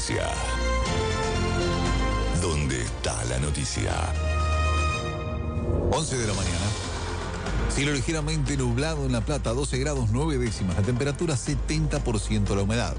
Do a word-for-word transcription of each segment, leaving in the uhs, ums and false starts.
provincia. ¿Dónde está la noticia? once de la mañana. Cielo ligeramente nublado en La Plata, doce grados nueve décimas. La temperatura setenta por ciento, la humedad.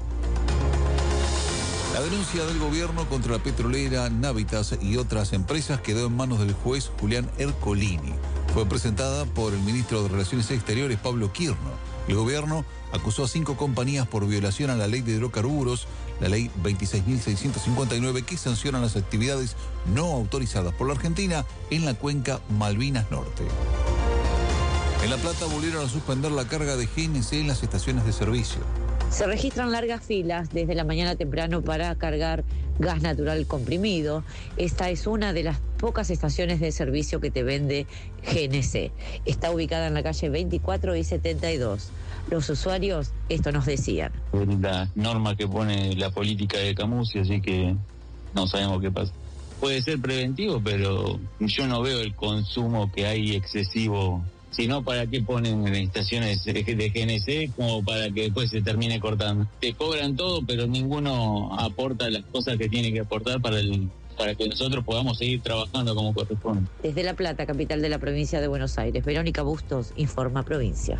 La denuncia del gobierno contra la petrolera Navitas y otras empresas quedó en manos del juez Julián Ercolini. Fue presentada por el ministro de Relaciones Exteriores, Pablo Quirno. El gobierno acusó a cinco compañías por violación a la ley de hidrocarburos, la ley veintiséis mil seiscientos cincuenta y nueve, que sanciona las actividades no autorizadas por la Argentina en la cuenca Malvinas Norte. En La Plata volvieron a suspender la carga de G N C en las estaciones de servicio. Se registran largas filas desde la mañana temprano para cargar gas natural comprimido. Esta es una de las pocas estaciones de servicio que te vende G N C. Está ubicada en la calle veinticuatro y setenta y dos. Los usuarios esto nos decían. Es la norma que pone la política de Camusi, así que no sabemos qué pasa. Puede ser preventivo, pero yo no veo el consumo que hay excesivo. Si no, ¿para qué ponen estaciones de G N C? Como para que después se termine cortando. Te cobran todo, pero ninguno aporta las cosas que tiene que aportar para el para que nosotros podamos seguir trabajando como corresponde. Desde La Plata, capital de la provincia de Buenos Aires, Verónica Bustos, informa Provincia.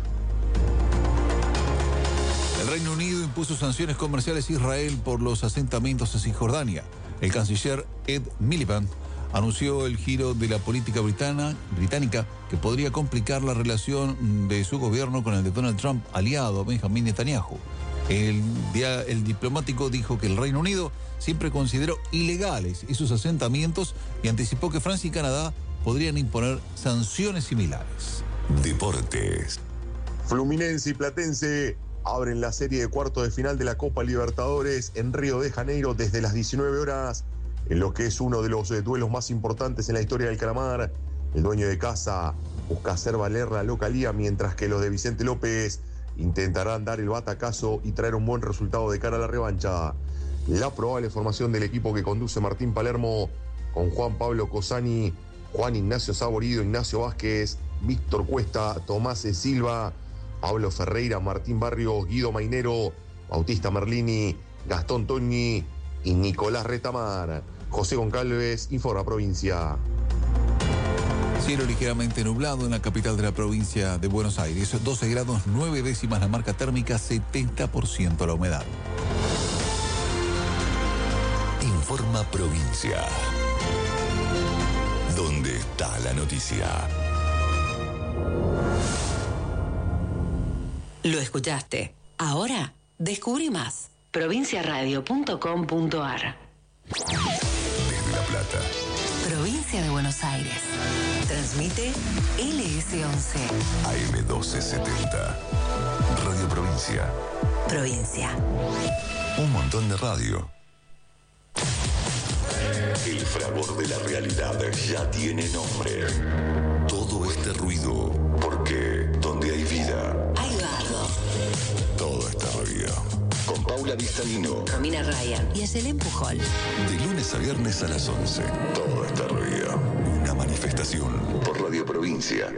El Reino Unido impuso sanciones comerciales a Israel por los asentamientos en Cisjordania. El canciller Ed Miliband anunció el giro de la política britana, británica que podría complicar la relación de su gobierno con el de Donald Trump, aliado a Benjamín Netanyahu. El, el diplomático dijo que el Reino Unido siempre consideró ilegales esos asentamientos y anticipó que Francia y Canadá podrían imponer sanciones similares. Deportes. Fluminense y Platense abren la serie de cuartos de final de la Copa Libertadores en Río de Janeiro desde las diecinueve horas, en lo que es uno de los duelos más importantes en la historia del Calamar. El dueño de casa busca hacer valer la localía, mientras que los de Vicente López intentarán dar el batacazo y traer un buen resultado de cara a la revancha. La probable formación del equipo que conduce Martín Palermo, con Juan Pablo Cosani, Juan Ignacio Saborido, Ignacio Vázquez, Víctor Cuesta, Tomás E. Silva, Pablo Ferreira, Martín Barrios, Guido Mainero, Bautista Merlini, Gastón Toñi y Nicolás Retamar. José Goncalves, informa Provincia. Cielo ligeramente nublado en la capital de la provincia de Buenos Aires, doce grados nueve décimas la marca térmica, setenta por ciento la humedad. Informa Provincia. ¿Dónde está la noticia? Lo escuchaste. Ahora descubrí más. provincia radio punto com punto a r. Desde La Plata. Provincia de Buenos Aires. Transmite L S once. A M doce setenta. Radio Provincia. Provincia. Un montón de radio. El fragor de la realidad ya tiene nombre. Todo este ruido, porque donde hay vida, Hay bardo. todo está ruido. Con Paula Vistamino. Romina Ryan y Ayelen Pujol. De lunes a viernes a las once. Todo está ruido. Una manifestación por Radio Provincia.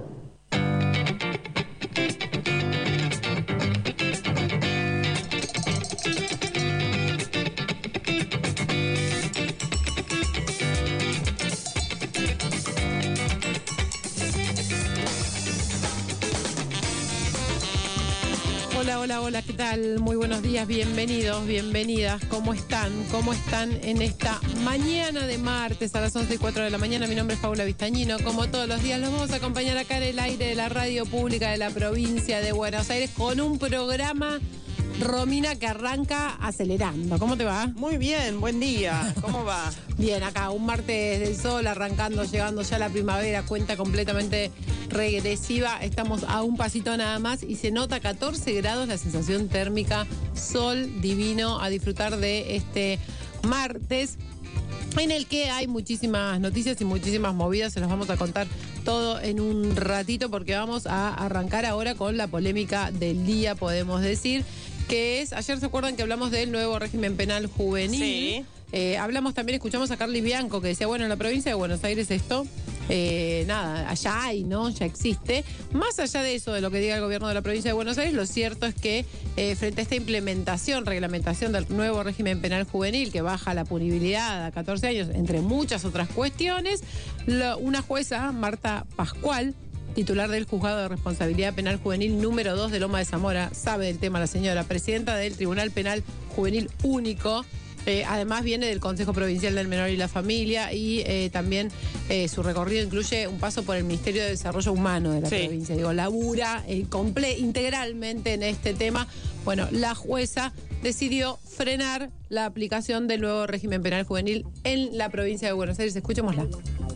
Hola, hola, hola, ¿qué tal? Muy buenos días, bienvenidos, bienvenidas. ¿Cómo están? ¿Cómo están en esta mañana de martes a las once y cuatro de la mañana? Mi nombre es Paula Vistañino. Como todos los días, los vamos a acompañar acá en el aire de la radio pública de la provincia de Buenos Aires con un programa, Romina, que arranca acelerando. ¿Cómo te va? Muy bien, buen día. ¿Cómo va? Bien, acá un martes del sol, arrancando, llegando ya la primavera, cuenta completamente regresiva. Estamos a un pasito nada más y se nota catorce grados la sensación térmica, sol divino, a disfrutar de este martes en el que hay muchísimas noticias y muchísimas movidas. Se las vamos a contar todo en un ratito porque vamos a arrancar ahora con la polémica del día, podemos decir, que es, ayer se acuerdan que hablamos del nuevo régimen penal juvenil. Sí. Eh, hablamos también, escuchamos a Carly Bianco que decía, bueno, en la provincia de Buenos Aires esto eh, nada, allá hay, ¿no? Ya existe. Más allá de eso, de lo que diga el gobierno de la provincia de Buenos Aires, lo cierto es que eh, frente a esta implementación, reglamentación del nuevo régimen penal juvenil que baja la punibilidad a catorce años, entre muchas otras cuestiones, lo, una jueza, Marta Pascual, titular del Juzgado de Responsabilidad Penal Juvenil número dos de Loma de Zamora, sabe del tema la señora, presidenta del Tribunal Penal Juvenil Único. Eh, además viene del Consejo Provincial del Menor y la Familia y eh, también eh, su recorrido incluye un paso por el Ministerio de Desarrollo Humano de la sí. provincia. Digo, labura eh, comple- integralmente en este tema. Bueno, la jueza decidió frenar la aplicación del nuevo régimen penal juvenil en la provincia de Buenos Aires. Escuchémosla.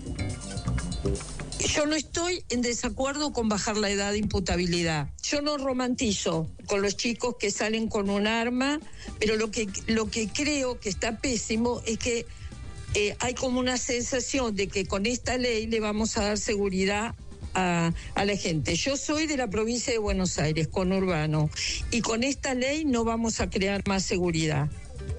Yo no estoy en desacuerdo con bajar la edad de imputabilidad. Yo no romantizo con los chicos que salen con un arma, pero lo que, lo que creo que está pésimo es que eh, hay como una sensación de que con esta ley le vamos a dar seguridad a, a la gente. Yo soy de la provincia de Buenos Aires, conurbano, y con esta ley no vamos a crear más seguridad.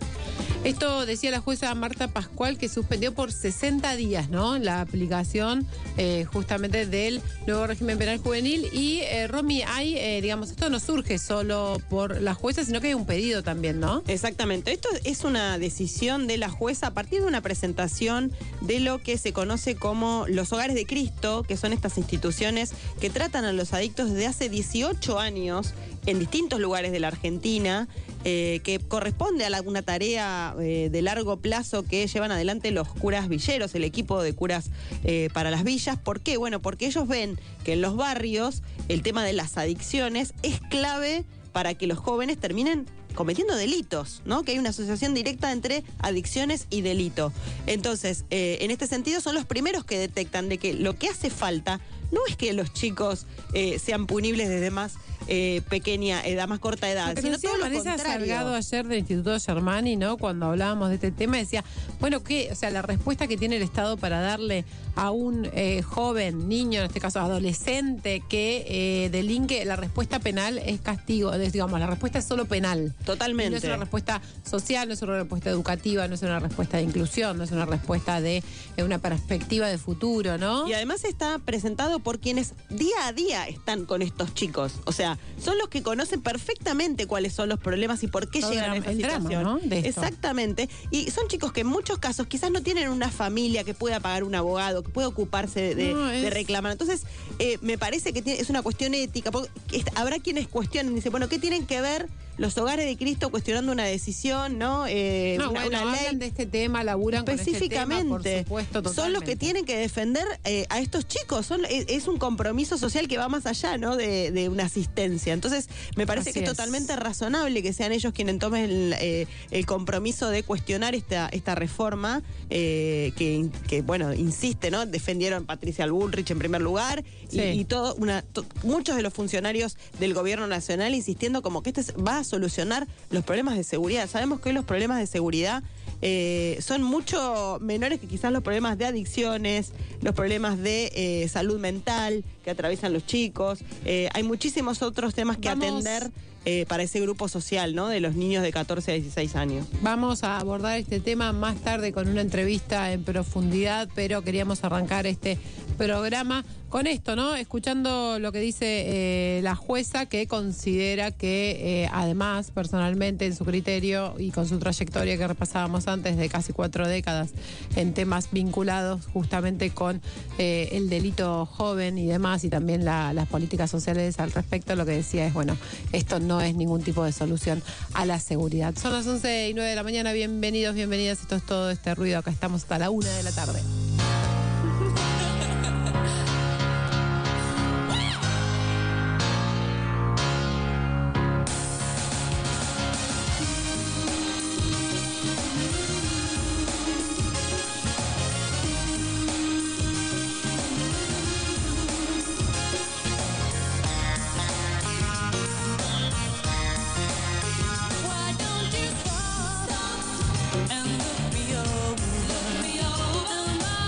Esto decía la jueza Marta Pascual, que suspendió por sesenta días, ¿no?, la aplicación eh, justamente del nuevo régimen penal juvenil. Y, eh, Romy, hay, eh, digamos, esto no surge solo por la jueza, sino que hay un pedido también, ¿no? Exactamente. Esto es una decisión de la jueza a partir de una presentación de lo que se conoce como los Hogares de Cristo, que son estas instituciones que tratan a los adictos desde hace dieciocho años en distintos lugares de la Argentina, eh, que corresponde a la, una tarea eh, de largo plazo que llevan adelante los curas villeros, el equipo de curas eh, para las villas. ¿Por qué? Bueno, porque ellos ven que en los barrios el tema de las adicciones es clave para que los jóvenes terminen cometiendo delitos, ¿no? Que hay una asociación directa entre adicciones y delito. Entonces, eh, en este sentido son los primeros que detectan de que lo que hace falta no es que los chicos eh, sean punibles desde más eh, pequeña edad, más corta edad, pero sino decía todo lo Vanessa contrario. Salgado ayer del Instituto Germani, ¿no?, cuando hablábamos de este tema, decía, bueno, ¿qué? O sea, la respuesta que tiene el Estado para darle a un eh, joven, niño, en este caso adolescente, que eh, delinque, la respuesta penal es castigo, es, digamos, la respuesta es solo penal. Totalmente. Y no es una respuesta social, no es una respuesta educativa, no es una respuesta de inclusión, no es una respuesta de, de una perspectiva de futuro, ¿no? Y además está presentado por quienes día a día están con estos chicos. O sea, son los que conocen perfectamente cuáles son los problemas y por qué Todo llegan a esa el situación. drama, ¿no?, de esto. Exactamente. Y son chicos que en muchos casos quizás no tienen una familia que pueda pagar un abogado, que pueda ocuparse de, No, es... de reclamar. Entonces, eh, me parece que tiene, es una cuestión ética. Porque habrá quienes cuestionen, dicen, bueno, ¿qué tienen que ver los Hogares de Cristo cuestionando una decisión, ¿no? Eh, no, una, bueno, una ley. hablan de este tema, laburan Específicamente, con este tema, por supuesto, totalmente. Son los que tienen que defender eh, a estos chicos. Son, es, es un compromiso social que va más allá, ¿no?, de, de una asistencia. Entonces, me parece Así que es, es totalmente razonable que sean ellos quienes tomen el, eh, el compromiso de cuestionar esta, esta reforma eh, que, que, bueno, insiste, ¿no? Defendieron Patricia Bullrich en primer lugar sí. y, y todo una, to, muchos de los funcionarios del gobierno nacional insistiendo como que este va a solucionar los problemas de seguridad. Sabemos que hoy los problemas de seguridad eh, son mucho menores que quizás los problemas de adicciones, los problemas de eh, salud mental que atraviesan los chicos. Eh, hay muchísimos otros temas que Vamos. atender eh, para ese grupo social, ¿no?, de los niños de catorce a dieciséis años. Vamos a abordar este tema más tarde con una entrevista en profundidad, pero queríamos arrancar este programa con esto, ¿no? Escuchando lo que dice eh, la jueza, que considera que eh, además, personalmente, en su criterio y con su trayectoria que repasábamos antes de casi cuatro décadas en temas vinculados justamente con eh, el delito joven y demás, y también la, las políticas sociales al respecto, lo que decía es, bueno, esto no es ningún tipo de solución a la seguridad. Son las once y nueve de la mañana, bienvenidos, bienvenidas, esto es Todo Este Ruido, acá estamos hasta la una de la tarde. And look me over, look me over.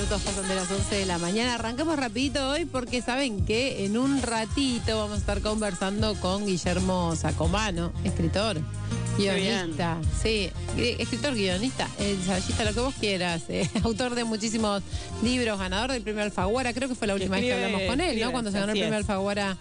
minutos pasan de las once de la mañana. Arrancamos rapidito hoy porque saben que en un ratito vamos a estar conversando con Guillermo Sacomano, escritor, guionista, sí, escritor, guionista, ensayista, lo que vos quieras, eh, autor de muchísimos libros, ganador del premio Alfaguara, creo que fue la última escribe, vez que hablamos con él, escribe, ¿no? Cuando se ganó el premio es. Alfaguara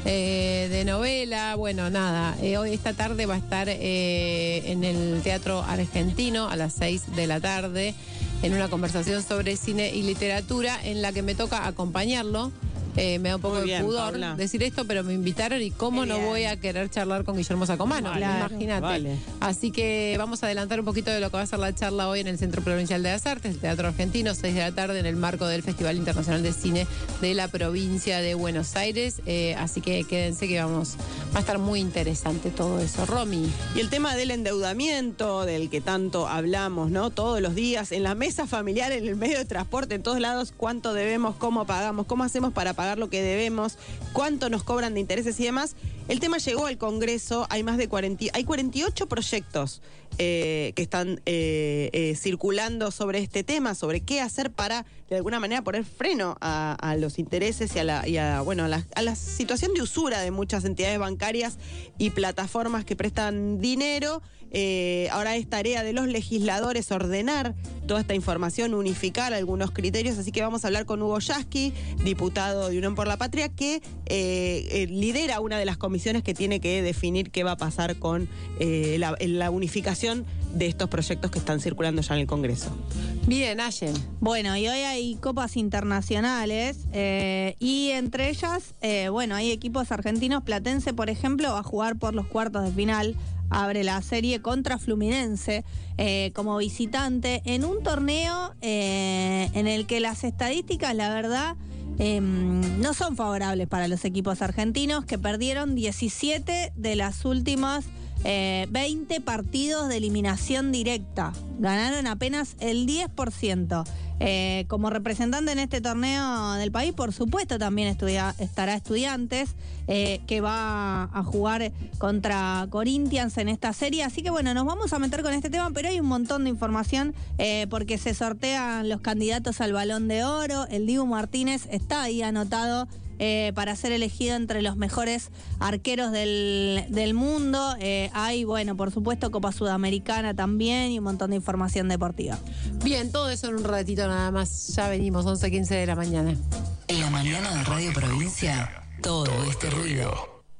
eh, de novela. Bueno, nada, eh, hoy esta tarde va a estar eh, en el Teatro Argentino a las seis de la tarde en una conversación sobre cine y literatura en la que me toca acompañarlo. Eh, me da un poco Muy de bien, pudor Paula. decir esto, pero me invitaron y cómo Qué no bien. voy a querer charlar con Guillermo Sacomano, Vale, imagínate. vale. Así que vamos a adelantar un poquito de lo que va a ser la charla hoy en el Centro Provincial de las Artes, el Teatro Argentino, seis de la tarde, en el marco del Festival Internacional de Cine de la provincia de Buenos Aires. Eh, así que quédense que vamos, va a estar muy interesante todo eso. Romy. Y el tema del endeudamiento, del que tanto hablamos, ¿no? Todos los días, en la mesa familiar, en el medio de transporte, en todos lados, cuánto debemos, cómo pagamos, cómo hacemos para pagar lo que debemos, cuánto nos cobran de intereses y demás. El tema llegó al Congreso, hay más de cuarenta, hay cuarenta y ocho proyectos eh, que están eh, eh, circulando sobre este tema, sobre qué hacer para, de alguna manera, poner freno a, a los intereses y a la, y a, bueno, a la, a la situación de usura de muchas entidades bancarias y plataformas que prestan dinero. Eh, ahora es tarea de los legisladores ordenar toda esta información, unificar algunos criterios, así que vamos a hablar con Hugo Yasky, diputado de Unión por la Patria, que eh, eh, lidera una de las comisiones que tiene que definir qué va a pasar con eh, la, la unificación de estos proyectos que están circulando ya en el Congreso. Bien, Ayen. Bueno, y hoy hay copas internacionales eh, y entre ellas, eh, bueno, hay equipos argentinos. Platense, por ejemplo, va a jugar por los cuartos de final. Abre la serie contra Fluminense eh, como visitante en un torneo eh, en el que las estadísticas, la verdad, eh, no son favorables para los equipos argentinos, que perdieron diecisiete de las últimas eh, veinte partidos de eliminación directa. Ganaron apenas el diez por ciento. Eh, como representante en este torneo del país, por supuesto, también estudia, estará Estudiantes, eh, que va a jugar contra Corinthians en esta serie. Así que bueno, nos vamos a meter con este tema, pero hay un montón de información eh, porque se sortean los candidatos al Balón de Oro. El Dibu Martínez está ahí anotado Eh, para ser elegido entre los mejores arqueros del, del mundo. Eh, hay, bueno, por supuesto, Copa Sudamericana también y un montón de información deportiva. Bien, todo eso en un ratito nada más. Ya venimos, once quince de la mañana. En la mañana de Radio Provincia, todo este ruido.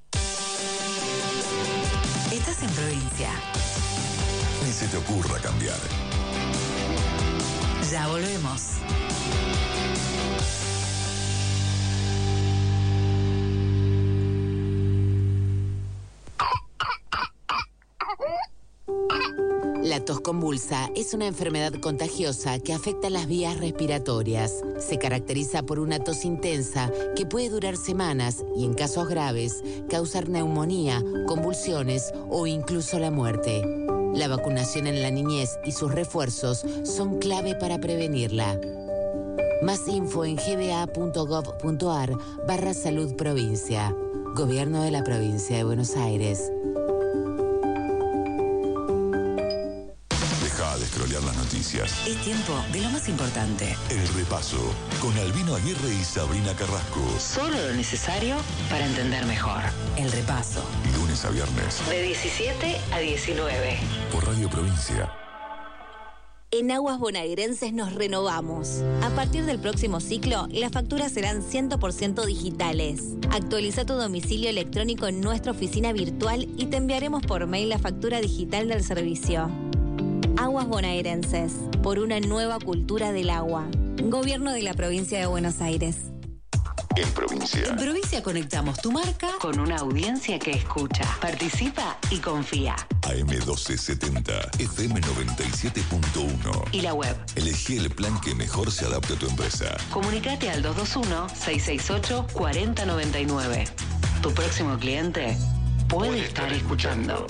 Estás en provincia. Ni se te ocurra cambiar. Ya volvemos. La tos convulsa es una enfermedad contagiosa que afecta las vías respiratorias. Se caracteriza por una tos intensa que puede durar semanas y, en casos graves, causar neumonía, convulsiones o incluso la muerte. La vacunación en la niñez y sus refuerzos son clave para prevenirla. Más info en gba.gov.ar barra salud provincia. Gobierno de la Provincia de Buenos Aires. Deja de scrollear las noticias. Es tiempo de lo más importante. El repaso con Albino Aguirre y Sabrina Carrasco. Solo lo necesario para entender mejor. El repaso. Lunes a viernes De diecisiete a diecinueve. por Radio Provincia. En Aguas Bonaerenses nos renovamos. A partir del próximo ciclo, las facturas serán cien por ciento digitales. Actualiza tu domicilio electrónico en nuestra oficina virtual y te enviaremos por mail la factura digital del servicio. Aguas Bonaerenses, por una nueva cultura del agua. Gobierno de la Provincia de Buenos Aires. En provincia. En provincia conectamos tu marca con una audiencia que escucha, participa y confía. A M doce setenta, F M noventa y siete punto uno. Y la web. Elegí el plan que mejor se adapte a tu empresa. Comunicate al dos dos uno, seis seis ocho, cuatro cero nueve nueve. Tu próximo cliente puede, puede estar escuchando.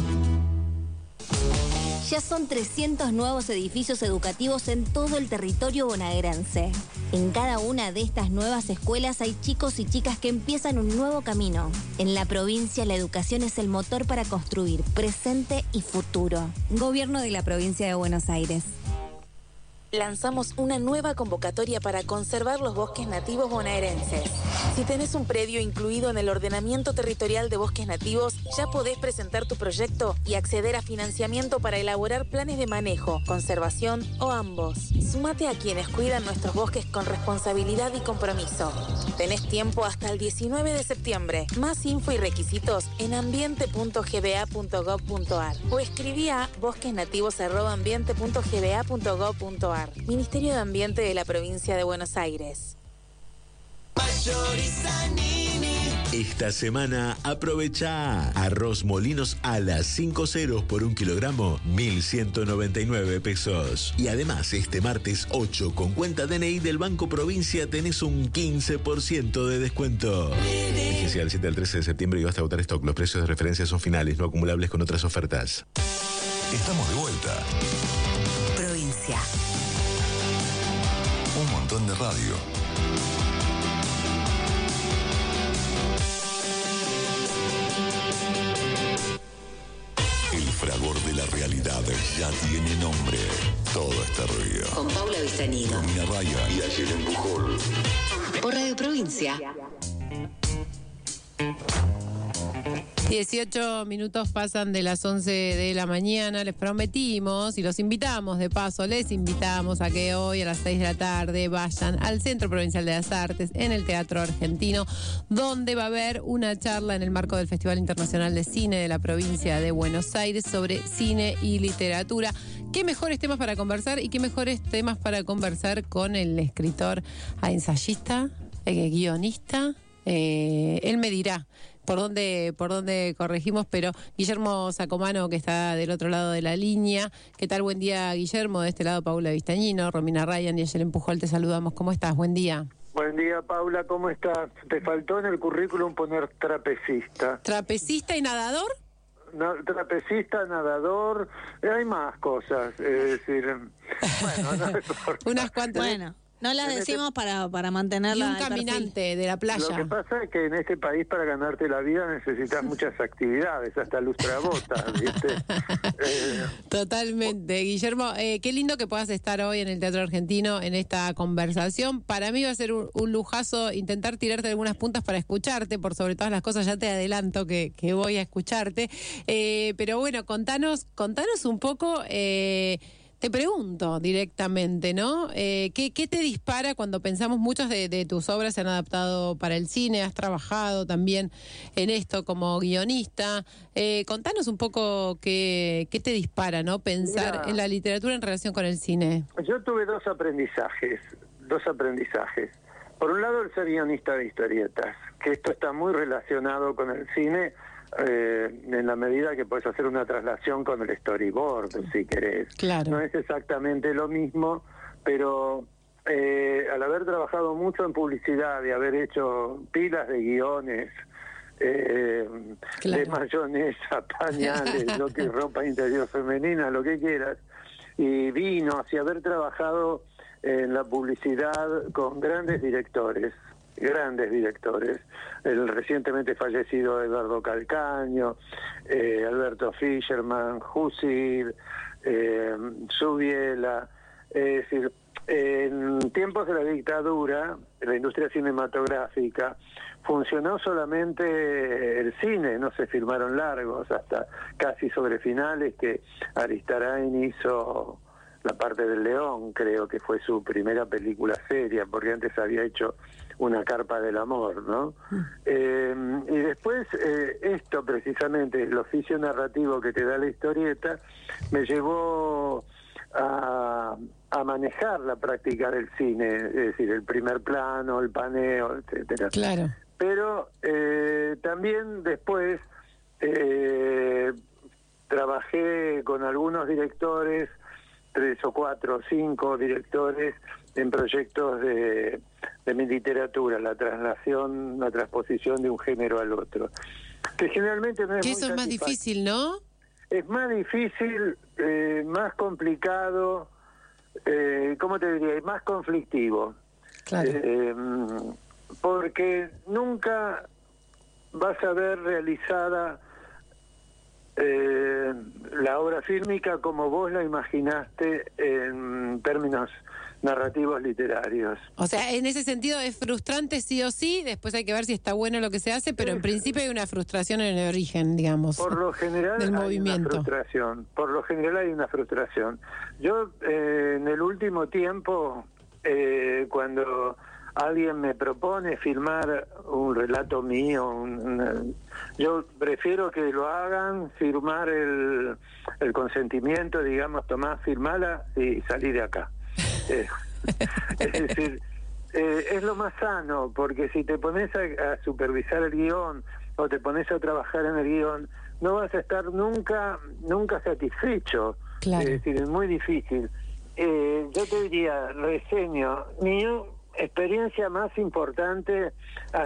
Ya son trescientos nuevos edificios educativos en todo el territorio bonaerense. En cada una de estas nuevas escuelas hay chicos y chicas que empiezan un nuevo camino. En la provincia, la educación es el motor para construir presente y futuro. Gobierno de la Provincia de Buenos Aires. lanzamos una nueva convocatoria para conservar los bosques nativos bonaerenses. Si tenés un predio incluido en el ordenamiento territorial de bosques nativos, ya podés presentar tu proyecto y acceder a financiamiento para elaborar planes de manejo, conservación o ambos. Súmate a quienes cuidan nuestros bosques con responsabilidad y compromiso. Tenés tiempo hasta el diecinueve de septiembre. Más info y requisitos en ambiente punto g b a punto gov punto a r o escribí a bosquesnativos arroba ambiente punto g b a punto gov punto a r. Ministerio de Ambiente de la Provincia de Buenos Aires. Esta semana aprovecha arroz molinos a las cinco ceros por un kilogramo, mil ciento noventa y nueve pesos. Y además este martes ocho con cuenta D N I del Banco Provincia tenés un quince por ciento de descuento. Vigencia del siete al trece de septiembre y basta agotar stock. Los precios de referencia son finales, no acumulables con otras ofertas. Estamos de vuelta. Provincia. Un montón de radio. El fragor de la realidad ya tiene nombre. Todo este ruido. Con Paula Vistañino, Romina Raya y Ayelen Pujol. por Radio Provincia. dieciocho minutos pasan de las once de la mañana. Les prometimos y los invitamos, de paso, les invitamos a que hoy a las seis de la tarde vayan al Centro Provincial de las Artes, en el Teatro Argentino, donde va a haber una charla en el marco del Festival Internacional de Cine de la Provincia de Buenos Aires sobre cine y literatura. Qué mejores temas para conversar y qué mejores temas para conversar con el escritor, ensayista, eh, guionista. Eh, él me dirá por dónde, por dónde corregimos, pero Guillermo Sacomano, que está del otro lado de la línea. ¿Qué tal? Buen día, Guillermo. De este lado, Paula Vistañino, Romina Ryan y Ayelen Pujol, te saludamos. ¿Cómo estás? Buen día. Buen día, Paula. ¿Cómo estás? Te faltó en el currículum poner trapecista. ¿Trapecista y nadador? No, trapecista, nadador, hay más cosas, es decir, bueno, no importa. Unas cuantas. Bueno. No las decimos para, para mantenerla. Y un caminante de la playa. Lo que pasa es que en este país para ganarte la vida necesitas muchas actividades, hasta lustrabotas, ¿viste? eh, Totalmente. Guillermo, eh, qué lindo que puedas estar hoy en el Teatro Argentino en esta conversación. Para mí va a ser un, un lujazo intentar tirarte algunas puntas para escucharte. Por sobre todas las cosas ya te adelanto que, que voy a escucharte. Eh, pero bueno, contanos, contanos un poco... Eh, Te pregunto directamente, ¿no? Eh, ¿qué, ¿Qué te dispara cuando pensamos muchas de, de tus obras se han adaptado para el cine? Has trabajado también en esto como guionista. Eh, contanos un poco qué, qué te dispara, ¿no? Pensar Mira, en la literatura en relación con el cine. Yo tuve dos aprendizajes, dos aprendizajes. Por un lado, el ser guionista de historietas, que esto está muy relacionado con el cine, Eh, en la medida que puedes hacer una traslación con el storyboard, si querés. Claro. No es exactamente lo mismo, pero eh, al haber trabajado mucho en publicidad y haber hecho pilas de guiones, eh, claro. de mayonesa, pañales, lo que ropa interior femenina, lo que quieras, y vinos, y haber trabajado en la publicidad con grandes directores, grandes directores, el recientemente fallecido Eduardo Calcaño, eh, Alberto Fischerman, Husil, eh, Subiela, es decir, en tiempos de la dictadura, la industria cinematográfica, funcionó solamente el cine, no se filmaron largos, hasta casi sobre finales que Aristarain hizo La parte del león, creo que fue su primera película seria, porque antes había hecho Una carpa del amor, ¿no? Mm. Eh, y después, eh, esto precisamente, el oficio narrativo que te da la historieta, me llevó a, a manejar la práctica del cine, es decir, el primer plano, el paneo, etcétera. Claro. Pero eh, también después eh, trabajé con algunos directores, tres o cuatro o cinco directores en proyectos de, de mi literatura, la traslación, la transposición de un género al otro, que generalmente no es que muy eso es más difícil, ¿no? Es más difícil, eh, más complicado, eh, ¿cómo te diría? Y más conflictivo. Claro. Eh, porque nunca vas a ver realizada eh, la obra fílmica como vos la imaginaste en términos narrativos literarios. O sea, en ese sentido es frustrante sí o sí, después hay que ver si está bueno lo que se hace, pero en principio hay una frustración en el origen, digamos. Por lo general del hay movimiento. una frustración, por lo general hay una frustración. Yo eh, en el último tiempo, eh, cuando alguien me propone filmar un relato mío, un, una, yo prefiero que lo hagan, firmar el, el consentimiento, digamos, tomar, firmala y salir de acá. Eh, es decir, eh, es lo más sano, porque si te pones a, a supervisar el guión o te pones a trabajar en el guión, no vas a estar nunca nunca satisfecho. Claro. Es decir, es muy difícil. Eh, yo te diría, reseño, mi experiencia más importante ha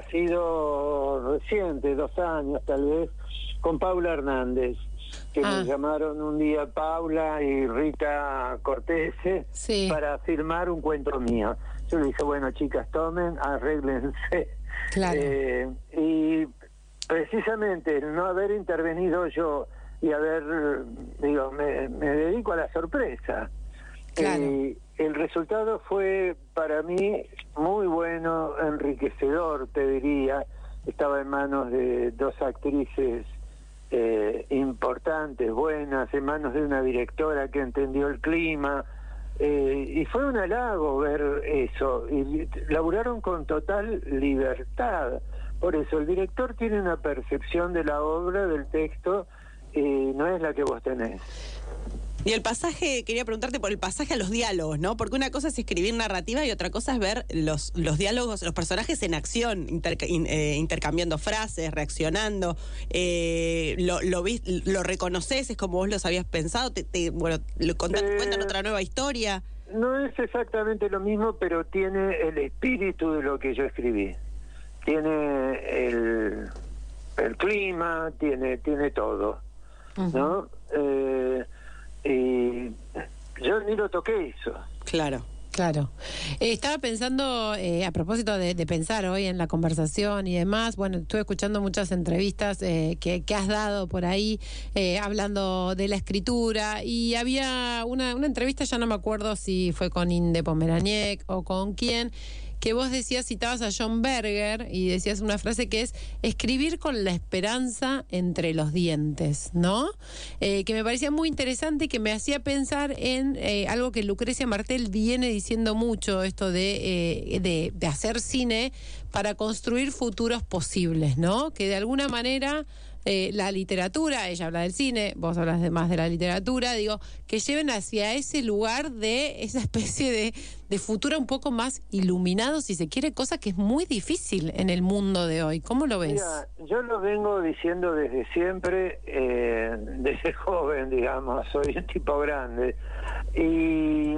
sido reciente, dos años tal vez, con Paula Hernández, que ah. me llamaron un día Paula y Rita Cortese sí. para filmar un cuento mío. Yo le dije, bueno, chicas, tomen, arréglense. Claro. Eh, y precisamente el no haber intervenido yo y haber, digo, me, me dedico a la sorpresa. Claro. Y el resultado fue para mí muy bueno, enriquecedor, te diría. Estaba en manos de dos actrices Eh, importantes, buenas, en manos de una directora que entendió el clima, eh, y fue un halago ver eso, y laburaron con total libertad. Por eso el director tiene una percepción de la obra, del texto, y no es la que vos tenés. Y el pasaje, quería preguntarte por el pasaje a los diálogos, ¿no? Porque una cosa es escribir narrativa y otra cosa es ver los, los diálogos, los personajes en acción, inter, in, eh, intercambiando frases, reaccionando. Eh, lo, lo, vis, lo reconoces, es como vos los habías pensado, te, te, bueno, lo contás, eh, cuentan otra nueva historia. No es exactamente lo mismo, pero tiene el espíritu de lo que yo escribí. Tiene el, el clima, tiene, tiene todo, uh-huh. ¿no? Eh, y yo ni lo toqué eso. Claro. Claro. Eh, estaba pensando, eh, a propósito de, de pensar hoy en la conversación y demás, bueno, estuve escuchando muchas entrevistas eh, que, que has dado por ahí, eh, hablando de la escritura, y había una, una entrevista, ya no me acuerdo si fue con Inde Pomeraniec o con quién, que vos decías, citabas a John Berger y decías una frase que es escribir con la esperanza entre los dientes, ¿no? Eh, que me parecía muy interesante y que me hacía pensar en eh, algo que Lucrecia Martel viene diciendo mucho, esto de, eh, de, de hacer cine para construir futuros posibles, ¿no? Que de alguna manera eh, la literatura, ella habla del cine, vos hablas de más de la literatura, digo, que lleven hacia ese lugar de esa especie de, de futuro un poco más iluminado, si se quiere, cosa que es muy difícil en el mundo de hoy. ¿Cómo lo ves? Mira, yo lo vengo diciendo desde siempre, eh, desde joven, digamos, soy un tipo grande, y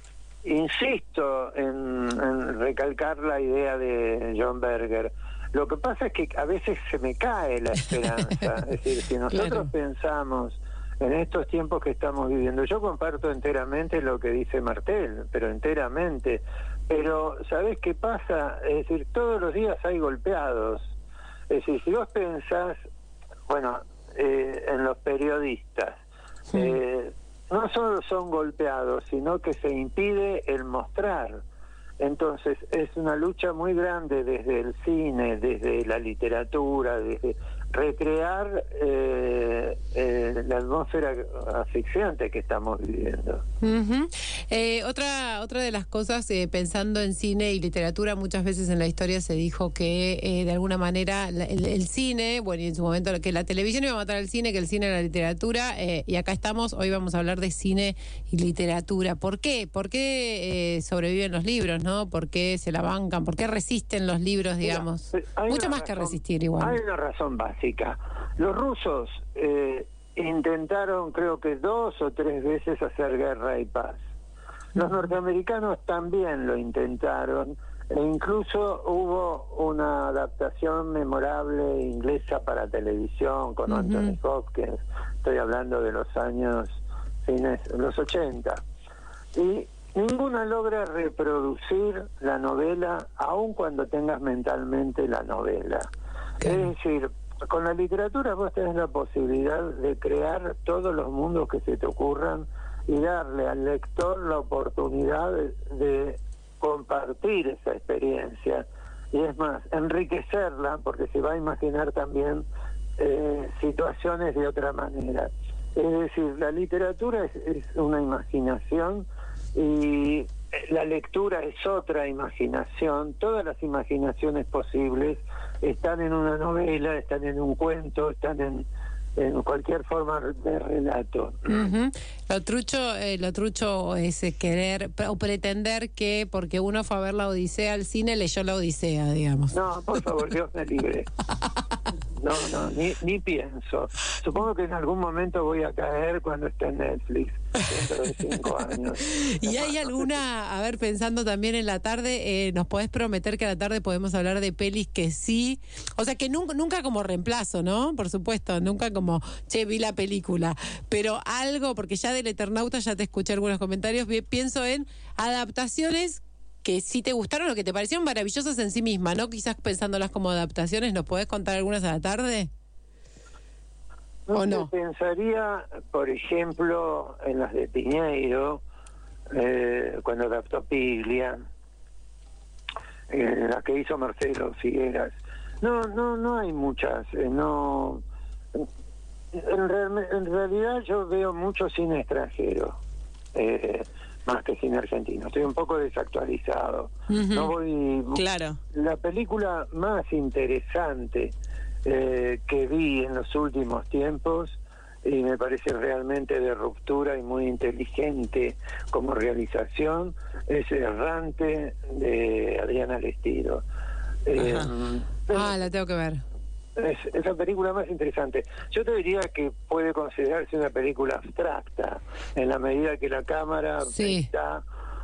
insisto en, en recalcar la idea de John Berger. Lo que pasa es que a veces se me cae la esperanza. Es decir, si nosotros claro. pensamos en estos tiempos que estamos viviendo, yo comparto enteramente lo que dice Martel, pero enteramente. Pero, ¿sabés qué pasa? Es decir, todos los días hay golpeados. Es decir, si vos pensás, bueno, eh, en los periodistas, sí. eh, no solo son golpeados, sino que se impide el mostrar. Entonces es una lucha muy grande desde el cine, desde la literatura, desde recrear eh, eh, la atmósfera asfixiante que estamos viviendo. Uh-huh. Eh, otra otra de las cosas, eh, pensando en cine y literatura, muchas veces en la historia se dijo que eh, de alguna manera la, el, el cine, bueno, y en su momento que la televisión iba a matar al cine, que el cine era la literatura, eh, y acá estamos, hoy vamos a hablar de cine y literatura. ¿Por qué? ¿Por qué eh, sobreviven los libros, no? ¿Por qué se la bancan? ¿Por qué resisten los libros, digamos? Mira, mucho más razón, que resistir igual. Hay una razón básica. Los rusos eh, intentaron, creo que dos o tres veces, hacer guerra y paz. Los norteamericanos también lo intentaron, e incluso hubo una adaptación memorable inglesa para televisión con uh-huh. Anthony Hopkins. Estoy hablando de los años fines, los ochenta. Y ninguna logra reproducir la novela, aun cuando tengas mentalmente la novela. Okay. Es decir, con la literatura vos tenés la posibilidad de crear todos los mundos que se te ocurran y darle al lector la oportunidad de, de compartir esa experiencia. Y es más, enriquecerla, porque se va a imaginar también eh, situaciones de otra manera. Es decir, la literatura es, es una imaginación y la lectura es otra imaginación. Todas las imaginaciones posibles están en una novela, están en un cuento, están en, en cualquier forma de relato. Uh-huh. Lo trucho, eh, lo trucho es eh, querer o pretender que porque uno fue a ver la Odisea al cine leyó la Odisea, digamos. No, por favor, Dios me libre. No, no, ni, ni pienso. Supongo que en algún momento voy a caer cuando esté en Netflix, dentro de cinco años. ¿Y hay alguna, a ver, pensando también en la tarde, eh, nos podés prometer que a la tarde podemos hablar de pelis que sí, o sea, que nunca, nunca como reemplazo, ¿no? Por supuesto, nunca como, che, vi la película, pero algo, porque ya del Eternauta ya te escuché algunos comentarios, pienso en adaptaciones que sí te gustaron o que te parecieron maravillosas en sí mismas, ¿no? Quizás pensándolas como adaptaciones, ¿nos podés contar algunas a la tarde? No, ¿O no? Pensaría, por ejemplo, en las de Piñeiro, eh, cuando adaptó Piglia, en las que hizo Marcelo Figueras. No, no, no hay muchas, eh, no... En, real, en realidad yo veo mucho cine extranjero, eh, más que cine argentino. Estoy un poco desactualizado. Uh-huh. No voy. Claro. La película más interesante eh, que vi en los últimos tiempos, y me parece realmente de ruptura y muy inteligente como realización, es Errante de Adriana Lestido. Eh, ah, la tengo que ver. Es, es la película más interesante. Yo te diría que puede considerarse una película abstracta, en la medida que la cámara sí. está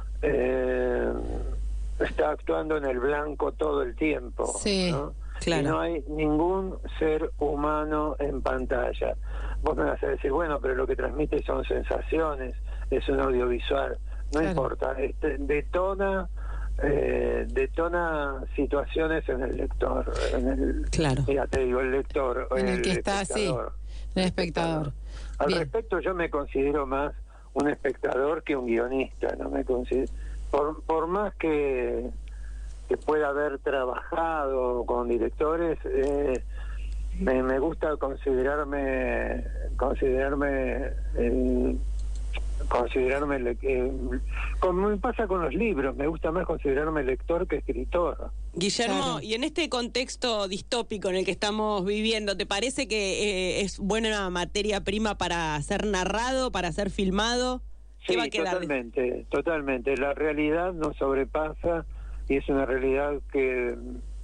eh, está actuando en el blanco todo el tiempo, sí, ¿no? Claro. Y no hay ningún ser humano en pantalla. Vos me vas a decir, bueno, pero lo que transmite son sensaciones, es un audiovisual. No claro. importa, este, detona Eh, detona situaciones en el lector, en el, claro. mira, te digo, el lector, en el, el que está, espectador. Sí, el espectador. Al Bien. respecto, yo me considero más un espectador que un guionista, no me considero, por, por más que, que pueda haber trabajado con directores, eh, me, me gusta considerarme, considerarme eh, considerarme eh, como me pasa con los libros, me gusta más considerarme lector que escritor. Guillermo, Claro. y en este contexto distópico en el que estamos viviendo, ¿te parece que eh, es buena materia prima para ser narrado, para ser filmado? ¿Qué Sí, va a quedar? totalmente, totalmente. La realidad nos sobrepasa y es una realidad que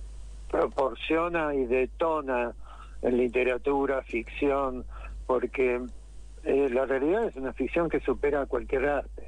proporciona y detona en literatura, ficción, porque Eh, la realidad es una ficción que supera a cualquier arte.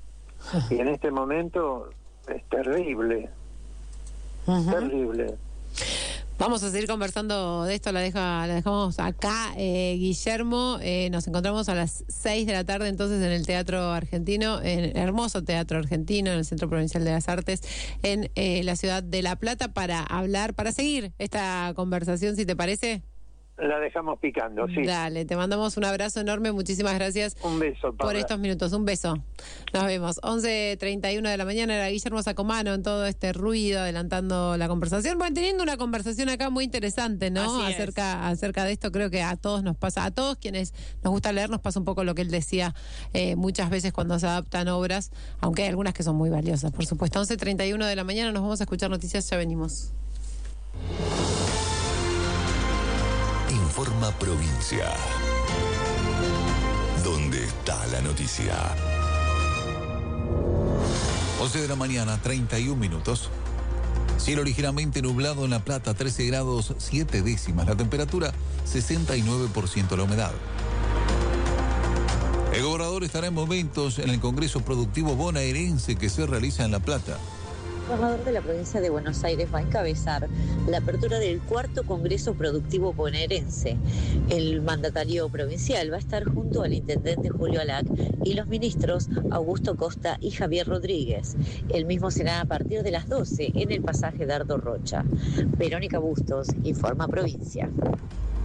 Y en este momento es terrible. Uh-huh. Terrible. Vamos a seguir conversando de esto, la deja, la dejamos acá, eh, Guillermo. Eh, nos encontramos a las seis de la tarde entonces en el Teatro Argentino, en el hermoso Teatro Argentino, en el Centro Provincial de las Artes, en eh, la ciudad de La Plata, para hablar, para seguir esta conversación, si te parece. La dejamos picando, sí. Dale, te mandamos un abrazo enorme, muchísimas gracias. Un beso, Paula. Por estos minutos, un beso. Nos vemos. once treinta y uno de la mañana era Guillermo Sacomano en todo este ruido, adelantando la conversación. Bueno, teniendo una conversación acá muy interesante, ¿no? Así Acerca, acerca de esto, creo que a todos nos pasa, a todos quienes nos gusta leer, nos pasa un poco lo que él decía eh, muchas veces cuando se adaptan obras, aunque hay algunas que son muy valiosas, por supuesto. once treinta y uno de la mañana, nos vamos a escuchar noticias, ya venimos. Informa Provincia. ¿Dónde está la noticia? once de la mañana, treinta y un minutos. Cielo ligeramente nublado en La Plata, trece grados siete décimas. La temperatura, sesenta y nueve por ciento la humedad. El gobernador estará en momentos en el Congreso Productivo Bonaerense que se realiza en La Plata. El gobernador de la provincia de Buenos Aires va a encabezar la apertura del cuarto Congreso Productivo Bonaerense. El mandatario provincial va a estar junto al intendente Julio Alac y los ministros Augusto Costa y Javier Rodríguez. El mismo será a partir de las doce en el pasaje Dardo Rocha. Verónica Bustos, Informa Provincia.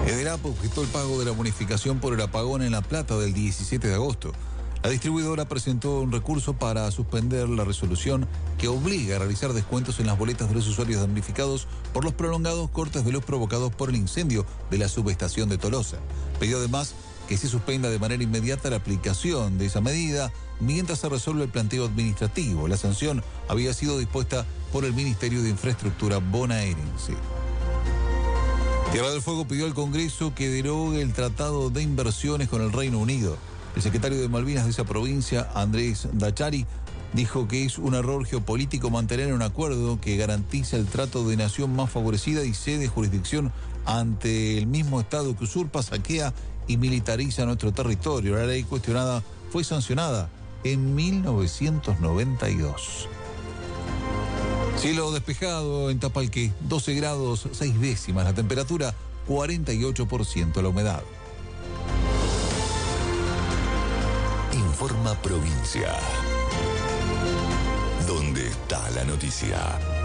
EDELAP objetó el pago de la bonificación por el apagón en La Plata del diecisiete de agosto. La distribuidora presentó un recurso para suspender la resolución que obliga a realizar descuentos en las boletas de los usuarios damnificados por los prolongados cortes de luz provocados por el incendio de la subestación de Tolosa. Pidió además que se suspenda de manera inmediata la aplicación de esa medida mientras se resuelve el planteo administrativo. La sanción había sido dispuesta por el Ministerio de Infraestructura bonaerense. Tierra del Fuego pidió al Congreso que derogue el tratado de inversiones con el Reino Unido. El secretario de Malvinas de esa provincia, Andrés Dachari, dijo que es un error geopolítico mantener un acuerdo que garantiza el trato de nación más favorecida y cede jurisdicción ante el mismo Estado que usurpa, saquea y militariza nuestro territorio. La ley cuestionada fue sancionada en mil novecientos noventa y dos. Cielo despejado en Tapalqué, doce grados seis décimas, la temperatura cuarenta y ocho por ciento la humedad. Informa Provincia. ¿Dónde está la noticia?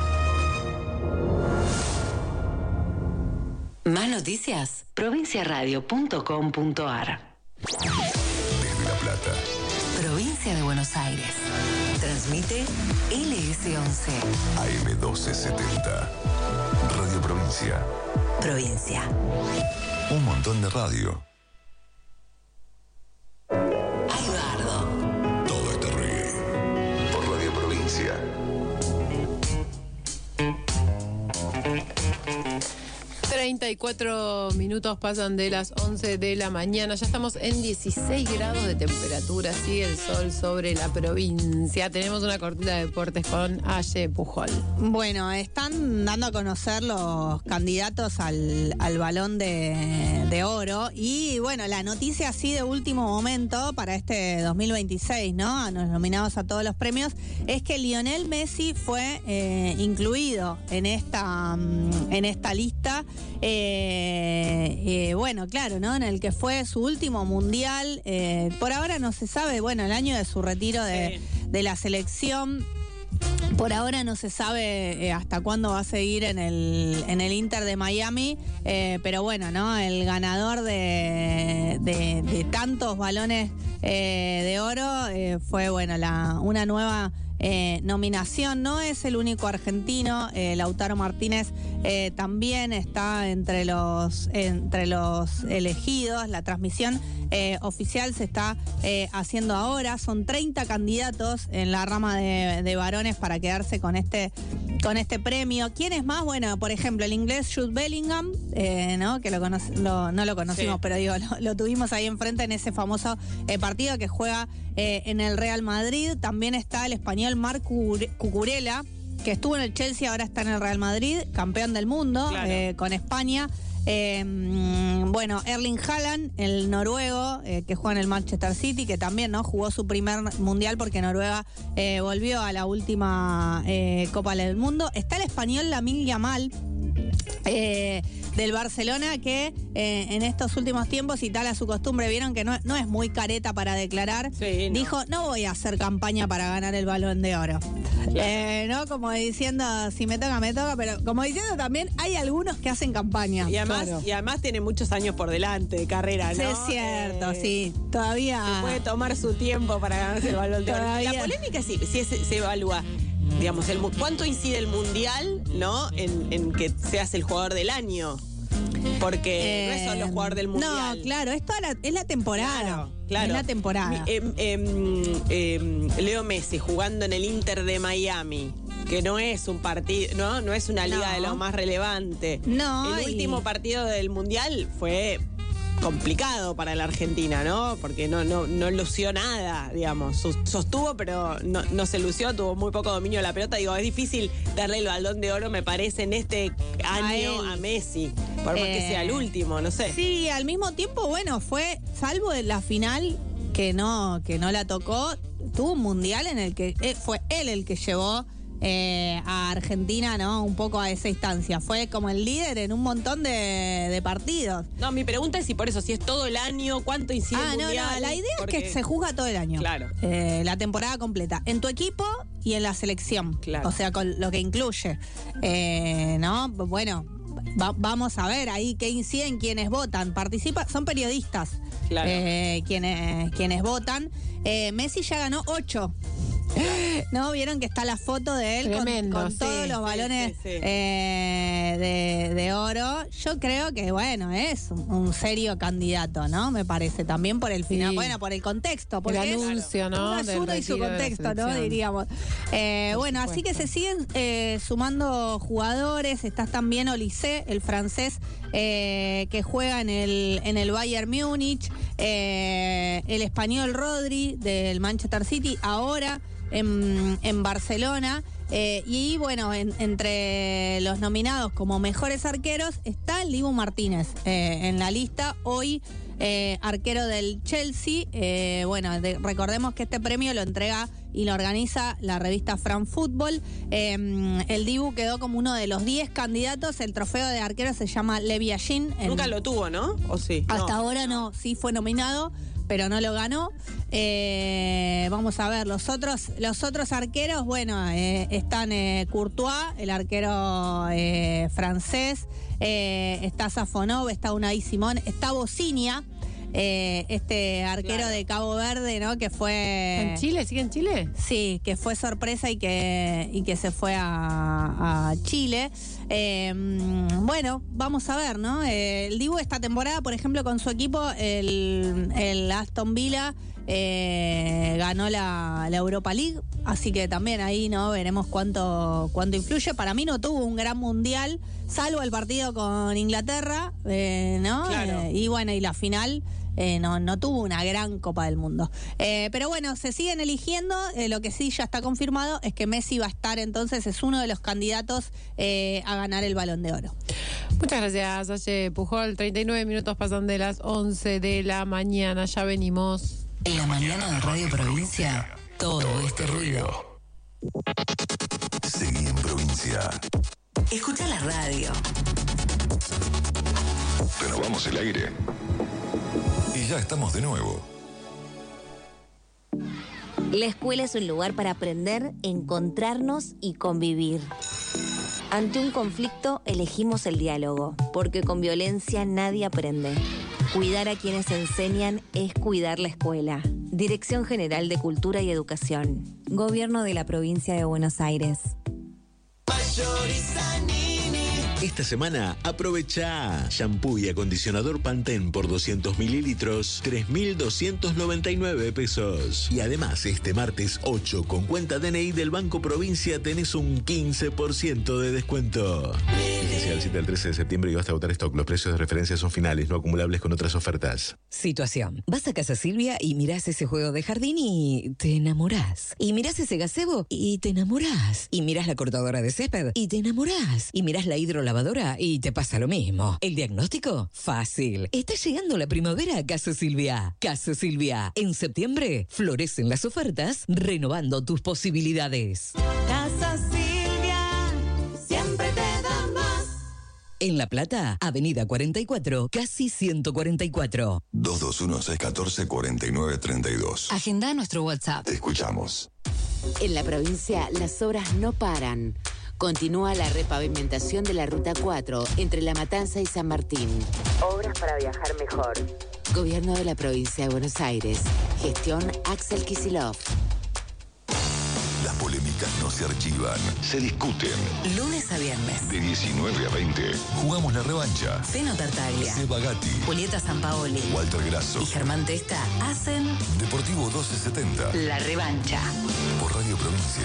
Más noticias, provinciaradio punto com punto ar. Desde La Plata. Provincia de Buenos Aires. Transmite L S once. A M doce setenta. Radio Provincia. Provincia. Un montón de radio. Ay, Bardo. Todo este ruido. Por Radio Provincia. treinta y cuatro minutos pasan de las once de la mañana. Ya estamos en dieciséis grados de temperatura. Sigue el sol sobre la provincia. Tenemos una cortita de deportes con Aye Pujol. Bueno, están dando a conocer los candidatos al, al Balón de, de Oro. Y bueno, la noticia así de último momento para este dos mil veintiséis, ¿no? A los nominados a todos los premios, es que Lionel Messi fue eh, incluido en esta, en esta lista. Eh, eh, bueno, claro, ¿no? En el que fue su último mundial. Eh, por ahora no se sabe, bueno, el año de su retiro de, de la selección. Por ahora no se sabe eh, hasta cuándo va a seguir en el, en el Inter de Miami, eh, pero bueno, ¿no? El ganador de, de, de tantos balones eh, de oro eh, fue, bueno, la, una nueva eh, nominación. No es el único argentino, eh, Lautaro Martínez eh, también está entre los, entre los elegidos. La transmisión eh, oficial se está eh, haciendo ahora. Son treinta candidatos en la rama de, de varones para quedarse con este, con este premio. ¿Quién es más? Bueno, por ejemplo, el inglés Jude Bellingham, eh, ¿no? Que lo, conoce, lo no lo conocimos, sí, pero digo, lo, lo tuvimos ahí enfrente en ese famoso eh, partido que juega eh, en el Real Madrid. También está el español Marc Cucurella, que estuvo en el Chelsea, ahora está en el Real Madrid, campeón del mundo, claro, eh, con España. Eh, bueno, Erling Haaland, el noruego, eh, que juega en el Manchester City, que también, ¿no?, jugó su primer mundial porque Noruega eh, volvió a la última eh, Copa del Mundo. Está el español Lamine Yamal, eh, del Barcelona, que eh, en estos últimos tiempos, y tal a su costumbre, vieron que no, no es muy careta para declarar. Sí, no. Dijo, no voy a hacer campaña para ganar el Balón de Oro. Claro. Eh, ¿no? Como diciendo, si me toca, me toca, pero como diciendo también, hay algunos que hacen campaña. Y además, claro, y además tiene muchos años por delante de carrera, ¿no? Sí, es cierto, eh, sí. Todavía se puede tomar su tiempo para ganarse el Balón de Oro. La polémica sí, sí se, se evalúa. Digamos, el, ¿cuánto incide el Mundial, ¿no?, en, en que seas el jugador del año? Porque eh, no es solo jugador del Mundial. No, claro, es, toda la, es la temporada. Claro, claro. Es la temporada. Eh, eh, eh, Leo Messi jugando en el Inter de Miami, que no es un partido, no, no es una liga no. de lo más relevante. No. El y... último partido del Mundial fue complicado para la Argentina, ¿no? Porque no, no, no lució nada, digamos. Sostuvo, pero no, no se lució, tuvo muy poco dominio de la pelota. Digo, es difícil darle el Balón de Oro, me parece, en este año a, a Messi, por más eh, que sea el último, no sé. Sí, al mismo tiempo, bueno, fue, salvo en la final, que no, que no la tocó, tuvo un mundial en el que eh, fue él el que llevó Eh, a Argentina, ¿no?, un poco a esa instancia. Fue como el líder en un montón de, de partidos. No, mi pregunta es si por eso, si es todo el año, ¿cuánto incide ah, el mundial? No, no, la idea porque... es que se juzga todo el año. Claro. Eh, la temporada completa. En tu equipo y en la selección. Claro. O sea, con lo que incluye. Eh, ¿No? Bueno, va, vamos a ver ahí qué inciden quienes votan. Participa, son periodistas claro. eh, quienes, quienes votan. Eh, Messi ya ganó ocho. ¿No? Vieron que está la foto de él Tremendo, con, con sí, todos los balones sí, sí, sí. Eh, de, de oro. Yo creo que, bueno, es un, un serio candidato, ¿no? Me parece, también por el final, sí. bueno, por el contexto. Porque el anuncio, es ¿no? Un asunto y su contexto, ¿no? Diríamos. Eh, bueno, así que se siguen eh, sumando jugadores. Está también Olise, el francés, eh, que juega en el, en el Bayern Múnich. Eh, el español Rodri, del Manchester City, ahora En, en Barcelona, eh, y bueno, en, entre los nominados como mejores arqueros está el Dibu Martínez eh, en la lista, hoy eh, arquero del Chelsea. Eh, bueno, de, recordemos que este premio lo entrega y lo organiza la revista Fran Football. Eh, el Dibu quedó como uno de los diez candidatos, el trofeo de arquero se llama Levi Yashin. Nunca lo tuvo, ¿no? ¿O sí? Hasta no. ahora no, sí fue nominado, pero no lo ganó. Eh, vamos a ver, los otros, los otros arqueros, bueno, eh, están eh, Courtois, el arquero eh, francés, eh, está Safonov, está Unai Simón, está Bocinia, eh, este arquero claro. de Cabo Verde, ¿no? Que fue... ¿En Chile? ¿Sigue en Chile? Sí, que fue sorpresa y que, y que se fue a, a Chile. Eh, bueno, vamos a ver, ¿no? Eh, el Dibu esta temporada, por ejemplo, con su equipo, el, el Aston Villa, eh, ganó la, la Europa League, así que también ahí, ¿no? Veremos cuánto, cuánto influye. Para mí no tuvo un gran mundial, salvo el partido con Inglaterra, eh, ¿no? Claro. Eh, y bueno, y la final... Eh, no, no tuvo una gran Copa del Mundo. Eh, pero bueno, se siguen eligiendo. Eh, lo que sí ya está confirmado es que Messi va a estar, entonces es uno de los candidatos eh, a ganar el Balón de Oro. Muchas gracias, Aye Pujol. treinta y nueve minutos pasan de las once de la mañana. Ya venimos. En la mañana de Radio Provincia, todo este ruido. Seguí en Provincia. Escucha la radio. Renovamos el aire. Y ya estamos de nuevo. La escuela es un lugar para aprender, encontrarnos y convivir. Ante un conflicto, elegimos el diálogo, porque con violencia nadie aprende. Cuidar a quienes enseñan es cuidar la escuela. Dirección General de Cultura y Educación. Gobierno de la Provincia de Buenos Aires. Esta semana aprovecha shampoo y acondicionador Pantene por doscientos mililitros, tres mil doscientos noventa y nueve pesos. Y además este martes ocho con cuenta D N I del Banco Provincia tenés un quince por ciento de descuento. Vigencia del siete al trece de septiembre y basta agotar stock. Los precios de referencia son finales, no acumulables con otras ofertas. Situación. Vas a casa Silvia y mirás ese juego de jardín y te enamorás. Y mirás ese gazebo y te enamorás. Y mirás la cortadora de césped y te enamorás. Y mirás la hidrolavadora y te pasa lo mismo. ¿El diagnóstico? Fácil. Está llegando la primavera a Casa Silvia. Casa Silvia. En septiembre florecen las ofertas, renovando tus posibilidades. Casa Silvia, siempre te da más. En La Plata, Avenida cuarenta y cuatro, casi ciento cuarenta y cuatro. dos dos uno, seis uno cuatro, cuatro nueve tres dos. Agenda nuestro WhatsApp. Te escuchamos. En la provincia, las obras no paran. Continúa la repavimentación de la Ruta cuatro entre La Matanza y San Martín. Obras para viajar mejor. Gobierno de la Provincia de Buenos Aires. Gestión Axel Kicillof. Las polémicas no se archivan, se discuten. Lunes a viernes. De diecinueve a veinte, jugamos la revancha. Zeno Tartaglia, Seba Gatti, Julieta Sampaoli, Walter Grasso y Germán Testa hacen Deportivo doce setenta. La Revancha. Por Radio Provincia.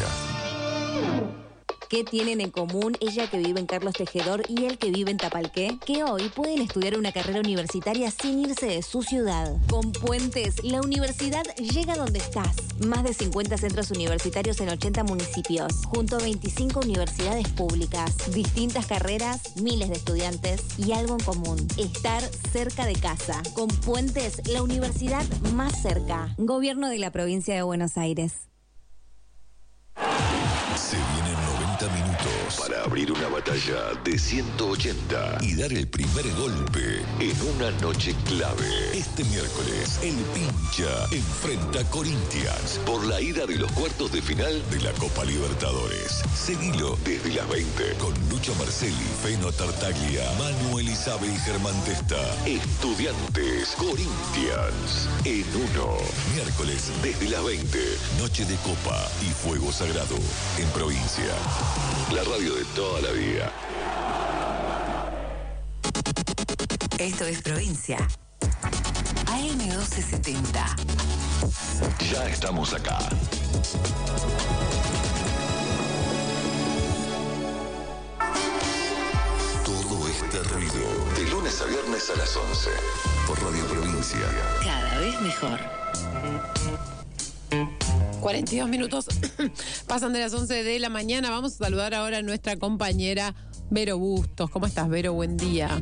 ¿Qué tienen en común ella que vive en Carlos Tejedor y él que vive en Tapalqué? Que hoy pueden estudiar una carrera universitaria sin irse de su ciudad. Con Puentes, la universidad llega donde estás. Más de cincuenta centros universitarios en ochenta municipios, junto a veinticinco universidades públicas, distintas carreras, miles de estudiantes y algo en común: estar cerca de casa. Con Puentes, la universidad más cerca. Gobierno de la Provincia de Buenos Aires. Se vienen noventa noventa minutos para abrir una batalla de ciento ochenta y dar el primer golpe en una noche clave. Este miércoles, el Pincha enfrenta a Corinthians por la ida de los cuartos de final de la Copa Libertadores. Seguilo desde las veinte con Lucho Marcelli, Feno Tartaglia, Manu Elizabeth y Germán Testa. Estudiantes Corinthians en uno. Miércoles desde las veinte. Noche de Copa y Fuego Sagrado en Provincia. La radio de toda la vida. Esto es Provincia. A M doce setenta. Ya estamos acá. Todo este ruido. De lunes a viernes a las once. Por Radio Provincia. Cada vez mejor. cuarenta y dos minutos pasan de las once de la mañana. Vamos a saludar ahora a nuestra compañera Vero Bustos. ¿Cómo estás, Vero? Buen día.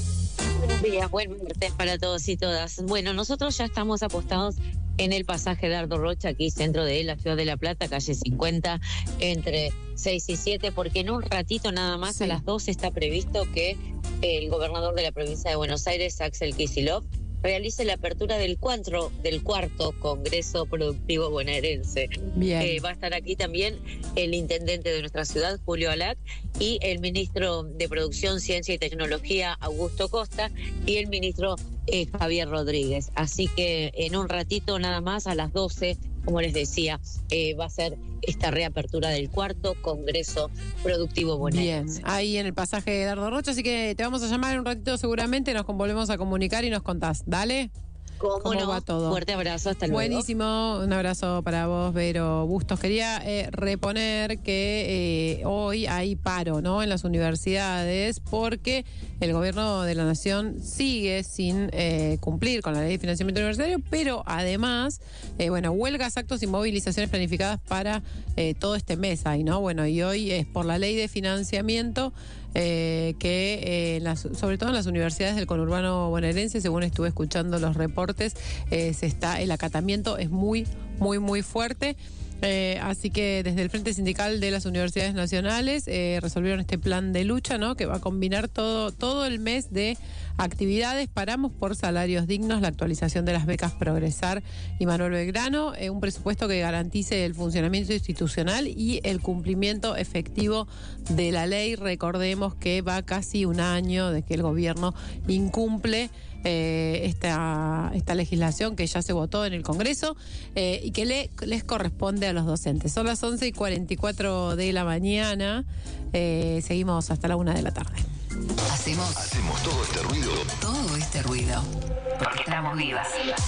Buenos días, buen martes para todos y todas. Bueno, nosotros ya estamos apostados en el pasaje Dardo Rocha, aquí centro de la ciudad de La Plata, calle cincuenta, entre seis y siete, porque en un ratito nada más, sí, a las doce está previsto que el gobernador de la provincia de Buenos Aires, Axel Kicillof, realice la apertura del cuatro, del cuarto Congreso Productivo Bonaerense. Bien. Eh, va a estar aquí también el intendente de nuestra ciudad, Julio Alac, y el ministro de Producción, Ciencia y Tecnología, Augusto Costa, y el ministro eh, Javier Rodríguez. Así que en un ratito nada más, a las doce, como les decía, eh, va a ser esta reapertura del cuarto Congreso Productivo Bonaerense. Bien, ahí en el pasaje de Dardo Rocha, así que te vamos a llamar en un ratito seguramente, nos volvemos a comunicar y nos contás. Dale. ¿Cómo, ¿Cómo no? va todo? Fuerte abrazo, hasta luego. Buenísimo, un abrazo para vos, Vero Bustos. Quería eh, reponer que eh, hoy hay paro, ¿no?, en las universidades porque el gobierno de la nación sigue sin eh, cumplir con la ley de financiamiento universitario, pero además, eh, bueno, huelgas, actos y movilizaciones planificadas para eh, todo este mes ahí, ¿no? Bueno, y hoy es por la ley de financiamiento eh, que eh, las, sobre todo en las universidades del conurbano bonaerense, según estuve escuchando los reportes, eh, se está, el acatamiento es muy, muy, muy fuerte. Eh, así que desde el Frente Sindical de las Universidades Nacionales eh, resolvieron este plan de lucha, ¿no?, que va a combinar todo, todo el mes de actividades. Paramos por salarios dignos, la actualización de las becas Progresar y Manuel Belgrano, eh, un presupuesto que garantice el funcionamiento institucional y el cumplimiento efectivo de la ley. Recordemos que va casi un año de que el gobierno incumple Eh, esta, esta legislación que ya se votó en el Congreso eh, y que le, les corresponde a los docentes. Son las once y cuarenta y cuatro de la mañana. Eh, seguimos hasta la una de la tarde. Hacemos, Hacemos todo este ruido. todo este ruido porque estamos vivas.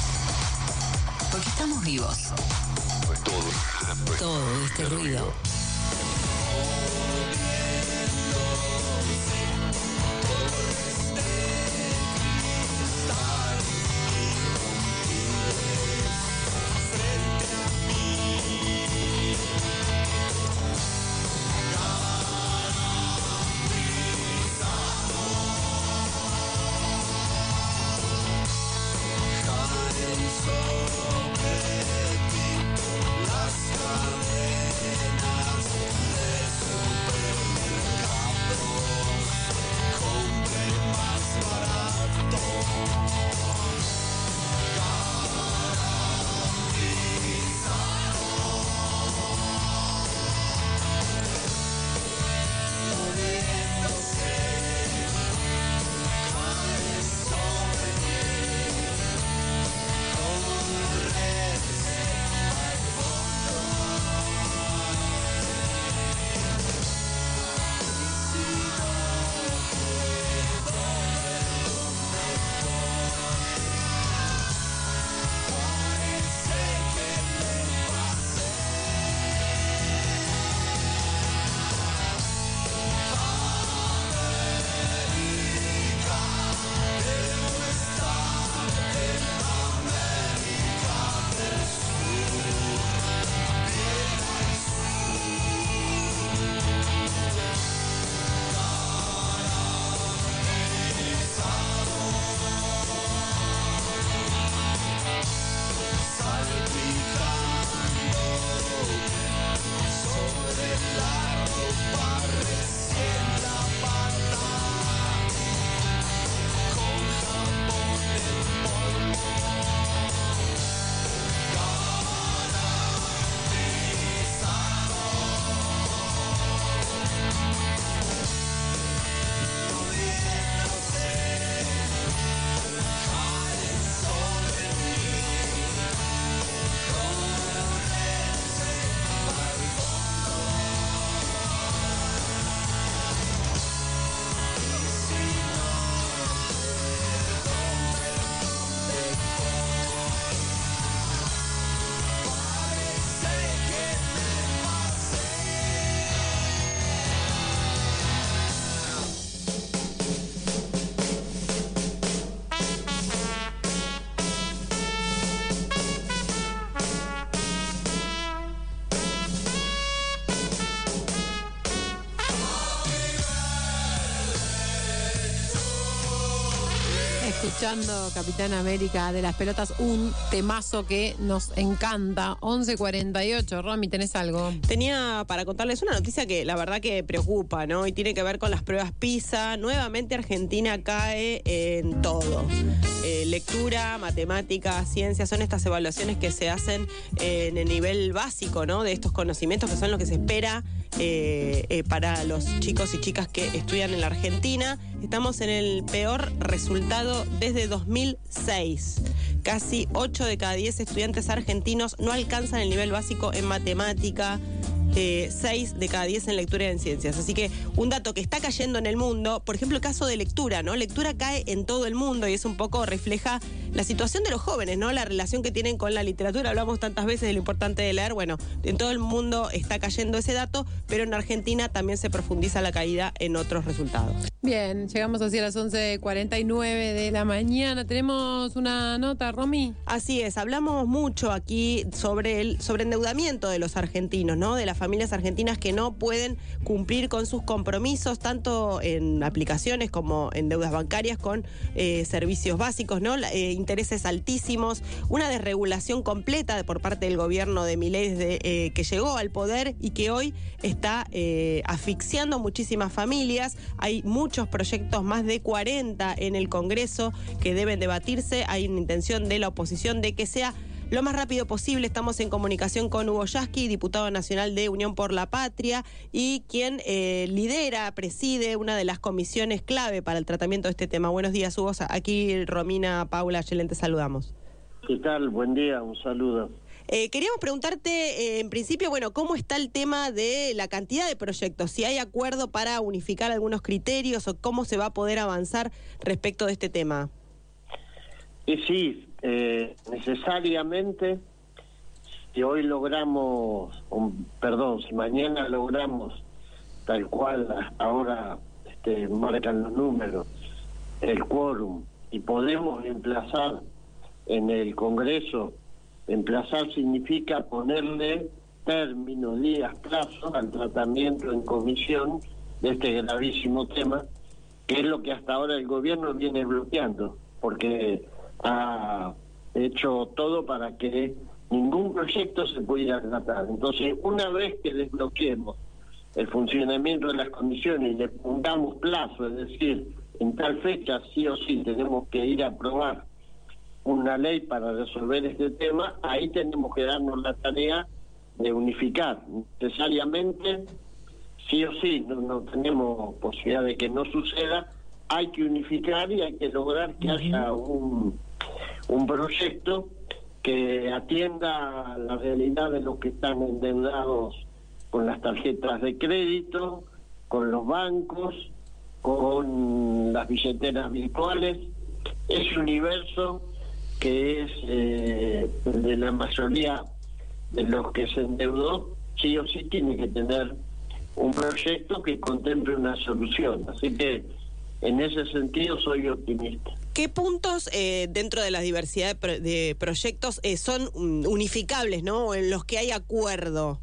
Porque estamos vivos. Pues todo. Todo este ruido. Sobre ti las cadenas escuchando Capitán América de las Pelotas, un temazo que nos encanta. once cuarenta y ocho. Romy, ¿tenés algo? Tenía para contarles una noticia que la verdad que preocupa, ¿no? Y tiene que ver con las pruebas PISA. Nuevamente Argentina cae en todo. Eh, lectura, matemática, ciencia, son estas evaluaciones que se hacen en el nivel básico, ¿no? De estos conocimientos que son lo que se espera eh, eh, para los chicos y chicas que estudian en la Argentina. Estamos en el peor resultado desde dos mil seis. Casi ocho de cada diez estudiantes argentinos no alcanzan el nivel básico en matemática. Eh, seis de cada diez en lectura y en ciencias. Así que un dato que está cayendo en el mundo, por ejemplo, el caso de lectura, ¿no? Lectura cae en todo el mundo y es un poco refleja la situación de los jóvenes, ¿no? La relación que tienen con la literatura. Hablamos tantas veces de lo importante de leer. Bueno, en todo el mundo está cayendo ese dato, pero en Argentina también se profundiza la caída en otros resultados. Bien, llegamos así a las once cuarenta y nueve de la mañana. ¿Tenemos una nota, Romy? Así es, hablamos mucho aquí sobre el sobreendeudamiento de los argentinos, ¿no? De las familias argentinas que no pueden cumplir con sus compromisos, tanto en aplicaciones como en deudas bancarias con eh, servicios básicos, ¿no? Eh, intereses altísimos, una desregulación completa por parte del gobierno de Milei desde eh, que llegó al poder y que hoy está eh, asfixiando muchísimas familias. Hay muchos proyectos, más de cuarenta en el Congreso que deben debatirse. Hay una intención de la oposición de que sea lo más rápido posible. Estamos en comunicación con Hugo Yasky, diputado nacional de Unión por la Patria y quien eh, lidera, preside una de las comisiones clave para el tratamiento de este tema. Buenos días, Hugo. Aquí Romina, Paula, Yelen, te saludamos. ¿Qué tal? Buen día, un saludo. Eh, queríamos preguntarte, eh, en principio, bueno, ¿cómo está el tema de la cantidad de proyectos? Si hay acuerdo para unificar algunos criterios o cómo se va a poder avanzar respecto de este tema. Y sí, eh, necesariamente, si hoy logramos, um, perdón, si mañana logramos, tal cual ahora este, marcan los números, el quórum, y podemos emplazar en el Congreso, emplazar significa ponerle término, días, plazos al tratamiento en comisión de este gravísimo tema, que es lo que hasta ahora el gobierno viene bloqueando, porque ha hecho todo para que ningún proyecto se pudiera tratar. Entonces, una vez que desbloqueemos el funcionamiento de las comisiones y le pongamos plazo, es decir, en tal fecha sí o sí tenemos que ir a aprobar una ley para resolver este tema, ahí tenemos que darnos la tarea de unificar. Necesariamente, sí o sí, no, no tenemos posibilidad de que no suceda, hay que unificar y hay que lograr que haya un, un proyecto que atienda la realidad de los que están endeudados con las tarjetas de crédito, con los bancos, con las billeteras virtuales. Ese universo que es eh, de la mayoría de los que se endeudó, sí o sí tiene que tener un proyecto que contemple una solución. Así que en ese sentido soy optimista. ¿Qué puntos eh, dentro de la diversidad de, pro de proyectos eh, son unificables, ¿no? En los que hay acuerdo.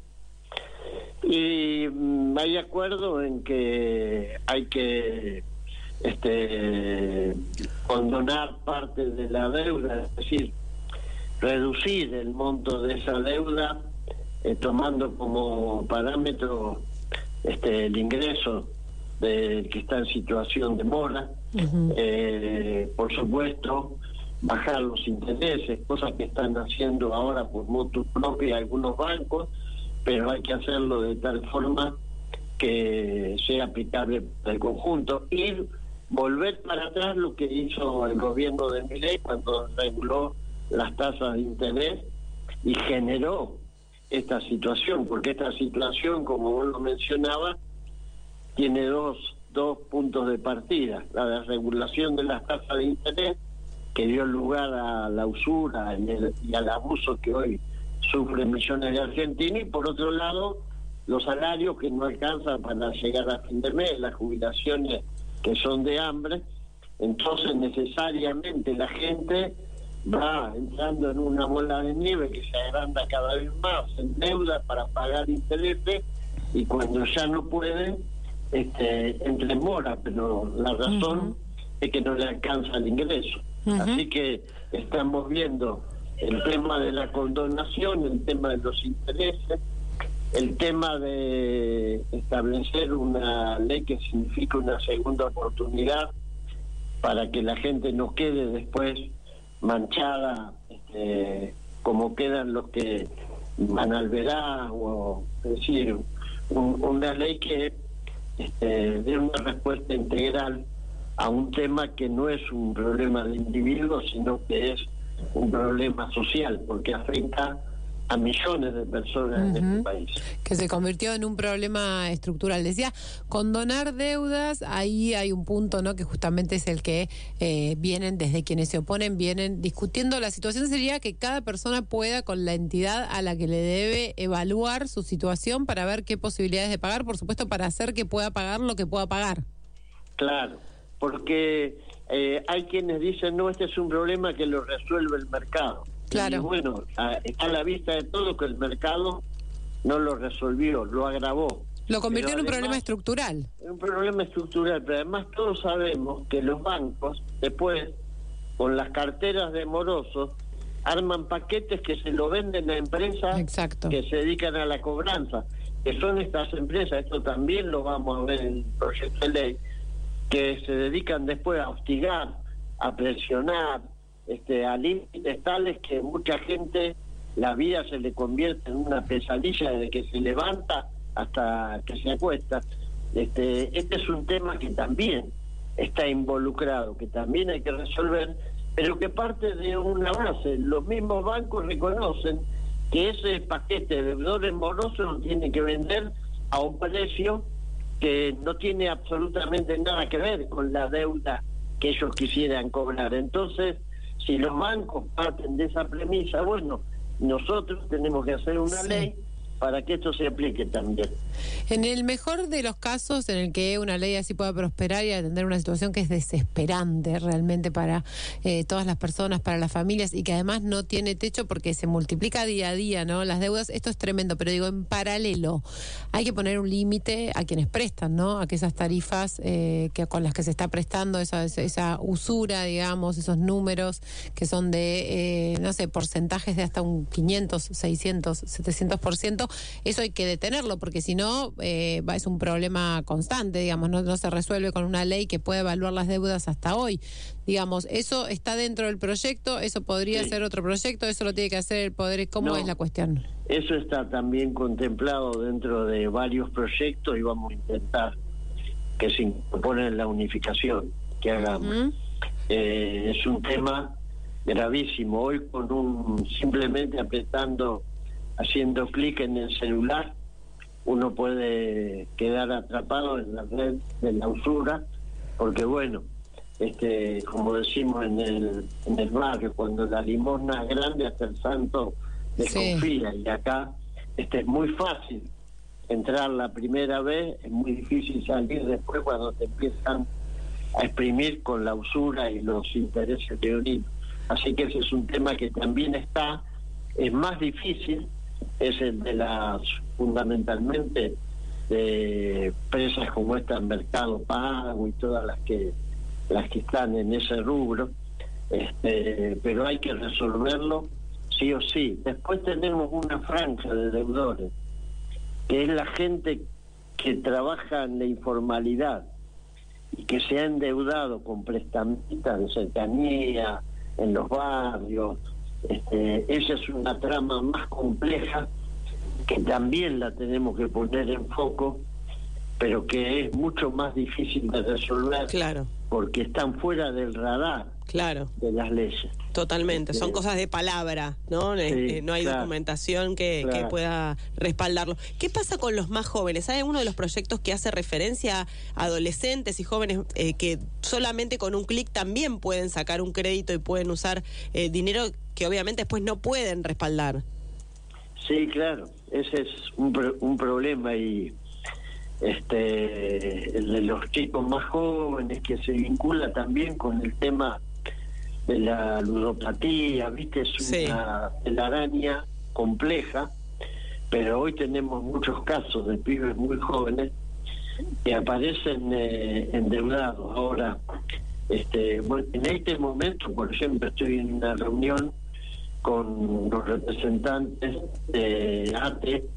Y mm, hay acuerdo en que hay que este condonar parte de la deuda, es decir, reducir el monto de esa deuda, eh, tomando como parámetro este el ingreso del que está en situación de mora. Uh-huh. eh, por supuesto, bajar los intereses, cosas que están haciendo ahora por motu propia algunos bancos, pero hay que hacerlo de tal forma que sea aplicable para el conjunto, y volver para atrás lo que hizo el gobierno de Milei cuando reguló las tasas de interés y generó esta situación, porque esta situación, como vos lo mencionabas, tiene dos, dos puntos de partida: la desregulación de las tasas de interés, que dio lugar a la usura y, el, y al abuso que hoy sufren millones de argentinos, y por otro lado, los salarios que no alcanzan para llegar a fin de mes, las jubilaciones que son de hambre. Entonces necesariamente la gente va entrando en una bola de nieve que se agranda cada vez más, se endeuda para pagar intereses, y cuando ya no pueden, este, entra en mora. Pero la razón uh-huh. es que no le alcanza el ingreso. Uh-huh. Así que estamos viendo el tema de la condonación, el tema de los intereses, el tema de establecer una ley que significa una segunda oportunidad para que la gente no quede después manchada, este, como quedan los que van al verano, o es decir, un, una ley que este, dé una respuesta integral a un tema que no es un problema de individuos, sino que es un problema social, porque afecta a millones de personas uh-huh. en este país. Que se convirtió en un problema estructural. Decía, condonar deudas, ahí hay un punto, ¿no?, que justamente es el que eh, vienen, desde quienes se oponen, vienen discutiendo. La situación sería que cada persona pueda, con la entidad a la que le debe, evaluar su situación para ver qué posibilidades de pagar, por supuesto, para hacer que pueda pagar lo que pueda pagar. Claro, porque eh, hay quienes dicen, no, este es un problema que lo resuelve el mercado. Claro. Y bueno, está a la vista de todo que el mercado no lo resolvió, lo agravó. Lo convirtió pero en un además, problema estructural. Un problema estructural, pero además todos sabemos que los bancos, después, con las carteras de morosos, arman paquetes que se lo venden a empresas Exacto. que se dedican a la cobranza, que son estas empresas, esto también lo vamos a ver en el proyecto de ley, que se dedican después a hostigar, a presionar, este, a límites tales que mucha gente la vida se le convierte en una pesadilla desde que se levanta hasta que se acuesta. Este, este es un tema que también está involucrado, que también hay que resolver, pero que parte de una base. Los mismos bancos reconocen que ese paquete de deudores morosos lo tienen que vender a un precio que no tiene absolutamente nada que ver con la deuda que ellos quisieran cobrar. Entonces, si los bancos parten de esa premisa, bueno, nosotros tenemos que hacer una sí. ley para que esto se aplique también. En el mejor de los casos en el que una ley así pueda prosperar y atender una situación que es desesperante realmente para eh, todas las personas, para las familias, y que además no tiene techo porque se multiplica día a día, ¿no?, las deudas, esto es tremendo, pero digo, en paralelo hay que poner un límite a quienes prestan, ¿no?, a que esas tarifas eh, que con las que se está prestando, esa, esa usura, digamos, esos números que son de, eh, no sé, porcentajes de hasta un quinientos, seiscientos, setecientos por ciento, eso hay que detenerlo, porque si no, eh, va, es un problema constante, digamos, no, no se resuelve con una ley que puede evaluar las deudas hasta hoy. Digamos, eso está dentro del proyecto, eso podría sí. ser otro proyecto, eso lo tiene que hacer el Poder. ¿Cómo no, es la cuestión? Eso está también contemplado dentro de varios proyectos y vamos a intentar que se incorpore en la unificación que hagamos. Uh-huh. Eh, es un tema gravísimo. Hoy con un simplemente apretando, haciendo clic en el celular, uno puede quedar atrapado en la red de la usura, porque bueno, este, como decimos en el en el barrio, cuando la limosna es grande hasta el santo desconfía, sí. y acá este es muy fácil entrar la primera vez, es muy difícil salir después cuando te empiezan a exprimir con la usura y los intereses leoninos. Así que ese es un tema que también está, es más difícil, es el de las, fundamentalmente, de presas como esta en Mercado Pago y todas las que las que están en ese rubro, este, pero hay que resolverlo sí o sí. Después tenemos una franja de deudores, que es la gente que trabaja en la informalidad y que se ha endeudado con prestamistas de cercanía, en los barrios. Este, esa es una trama más compleja que también la tenemos que poner en foco, pero que es mucho más difícil de resolver, claro, porque están fuera del radar, claro, de las leyes. Totalmente, son cosas de palabra, ¿no? Sí, eh, no hay claro, documentación que, claro. que pueda respaldarlo. ¿Qué pasa con los más jóvenes? ¿Hay uno de los proyectos que hace referencia a adolescentes y jóvenes eh, que solamente con un clic también pueden sacar un crédito y pueden usar eh, dinero que obviamente después no pueden respaldar? Sí, claro, ese es un, pro- un problema y este el de los chicos más jóvenes que se vincula también con el tema de la ludopatía, ¿viste? Es sí. una telaraña compleja, pero hoy tenemos muchos casos de pibes muy jóvenes que aparecen eh, endeudados. Ahora, Este, bueno, en este momento, por ejemplo, estoy en una reunión con los representantes de A T E,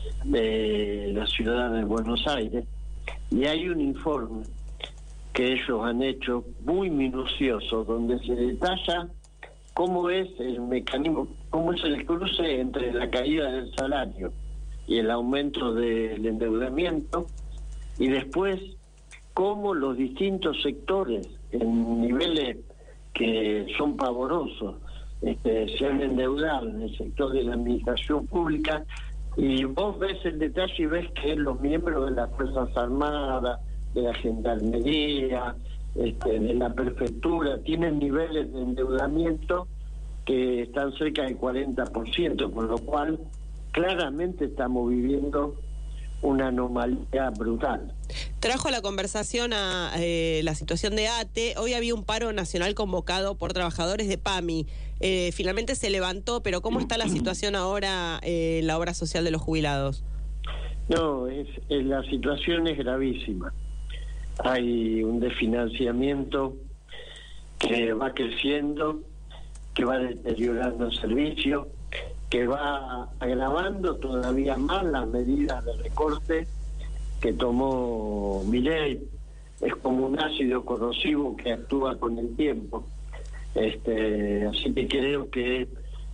de la ciudad de Buenos Aires, y hay un informe que ellos han hecho muy minucioso, donde se detalla cómo es el mecanismo, cómo es el cruce entre la caída del salario y el aumento del endeudamiento, y después cómo los distintos sectores en niveles que son pavorosos este, se han endeudado en el sector de la administración pública, y vos ves el detalle y ves que los miembros de las Fuerzas Armadas, de la Gendarmería, este, de la Prefectura, tienen niveles de endeudamiento que están cerca del cuarenta por ciento, con lo cual claramente estamos viviendo una anomalía brutal. Trajo a la conversación a eh, la situación de A T E. Hoy había un paro nacional convocado por trabajadores de PAMI. Eh, finalmente se levantó, pero ¿cómo está la situación ahora eh, en la obra social de los jubilados? No, es, es la situación es gravísima. Hay un desfinanciamiento que va creciendo, que va deteriorando el servicio, que va agravando todavía más las medidas de recorte que tomó Milei. Es como un ácido corrosivo que actúa con el tiempo. Este, así que creo que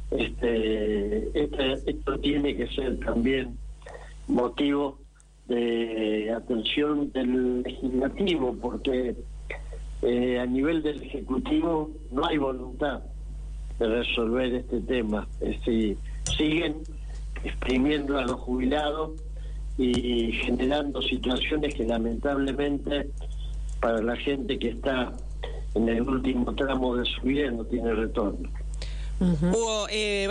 este, este, esto tiene que ser también motivo de atención del legislativo, porque eh, a nivel del ejecutivo no hay voluntad de resolver este tema. Es decir, siguen exprimiendo a los jubilados y generando situaciones que lamentablemente para la gente que está en el último tramo de su vida no tiene retorno. Uh-huh. Hugo, eh,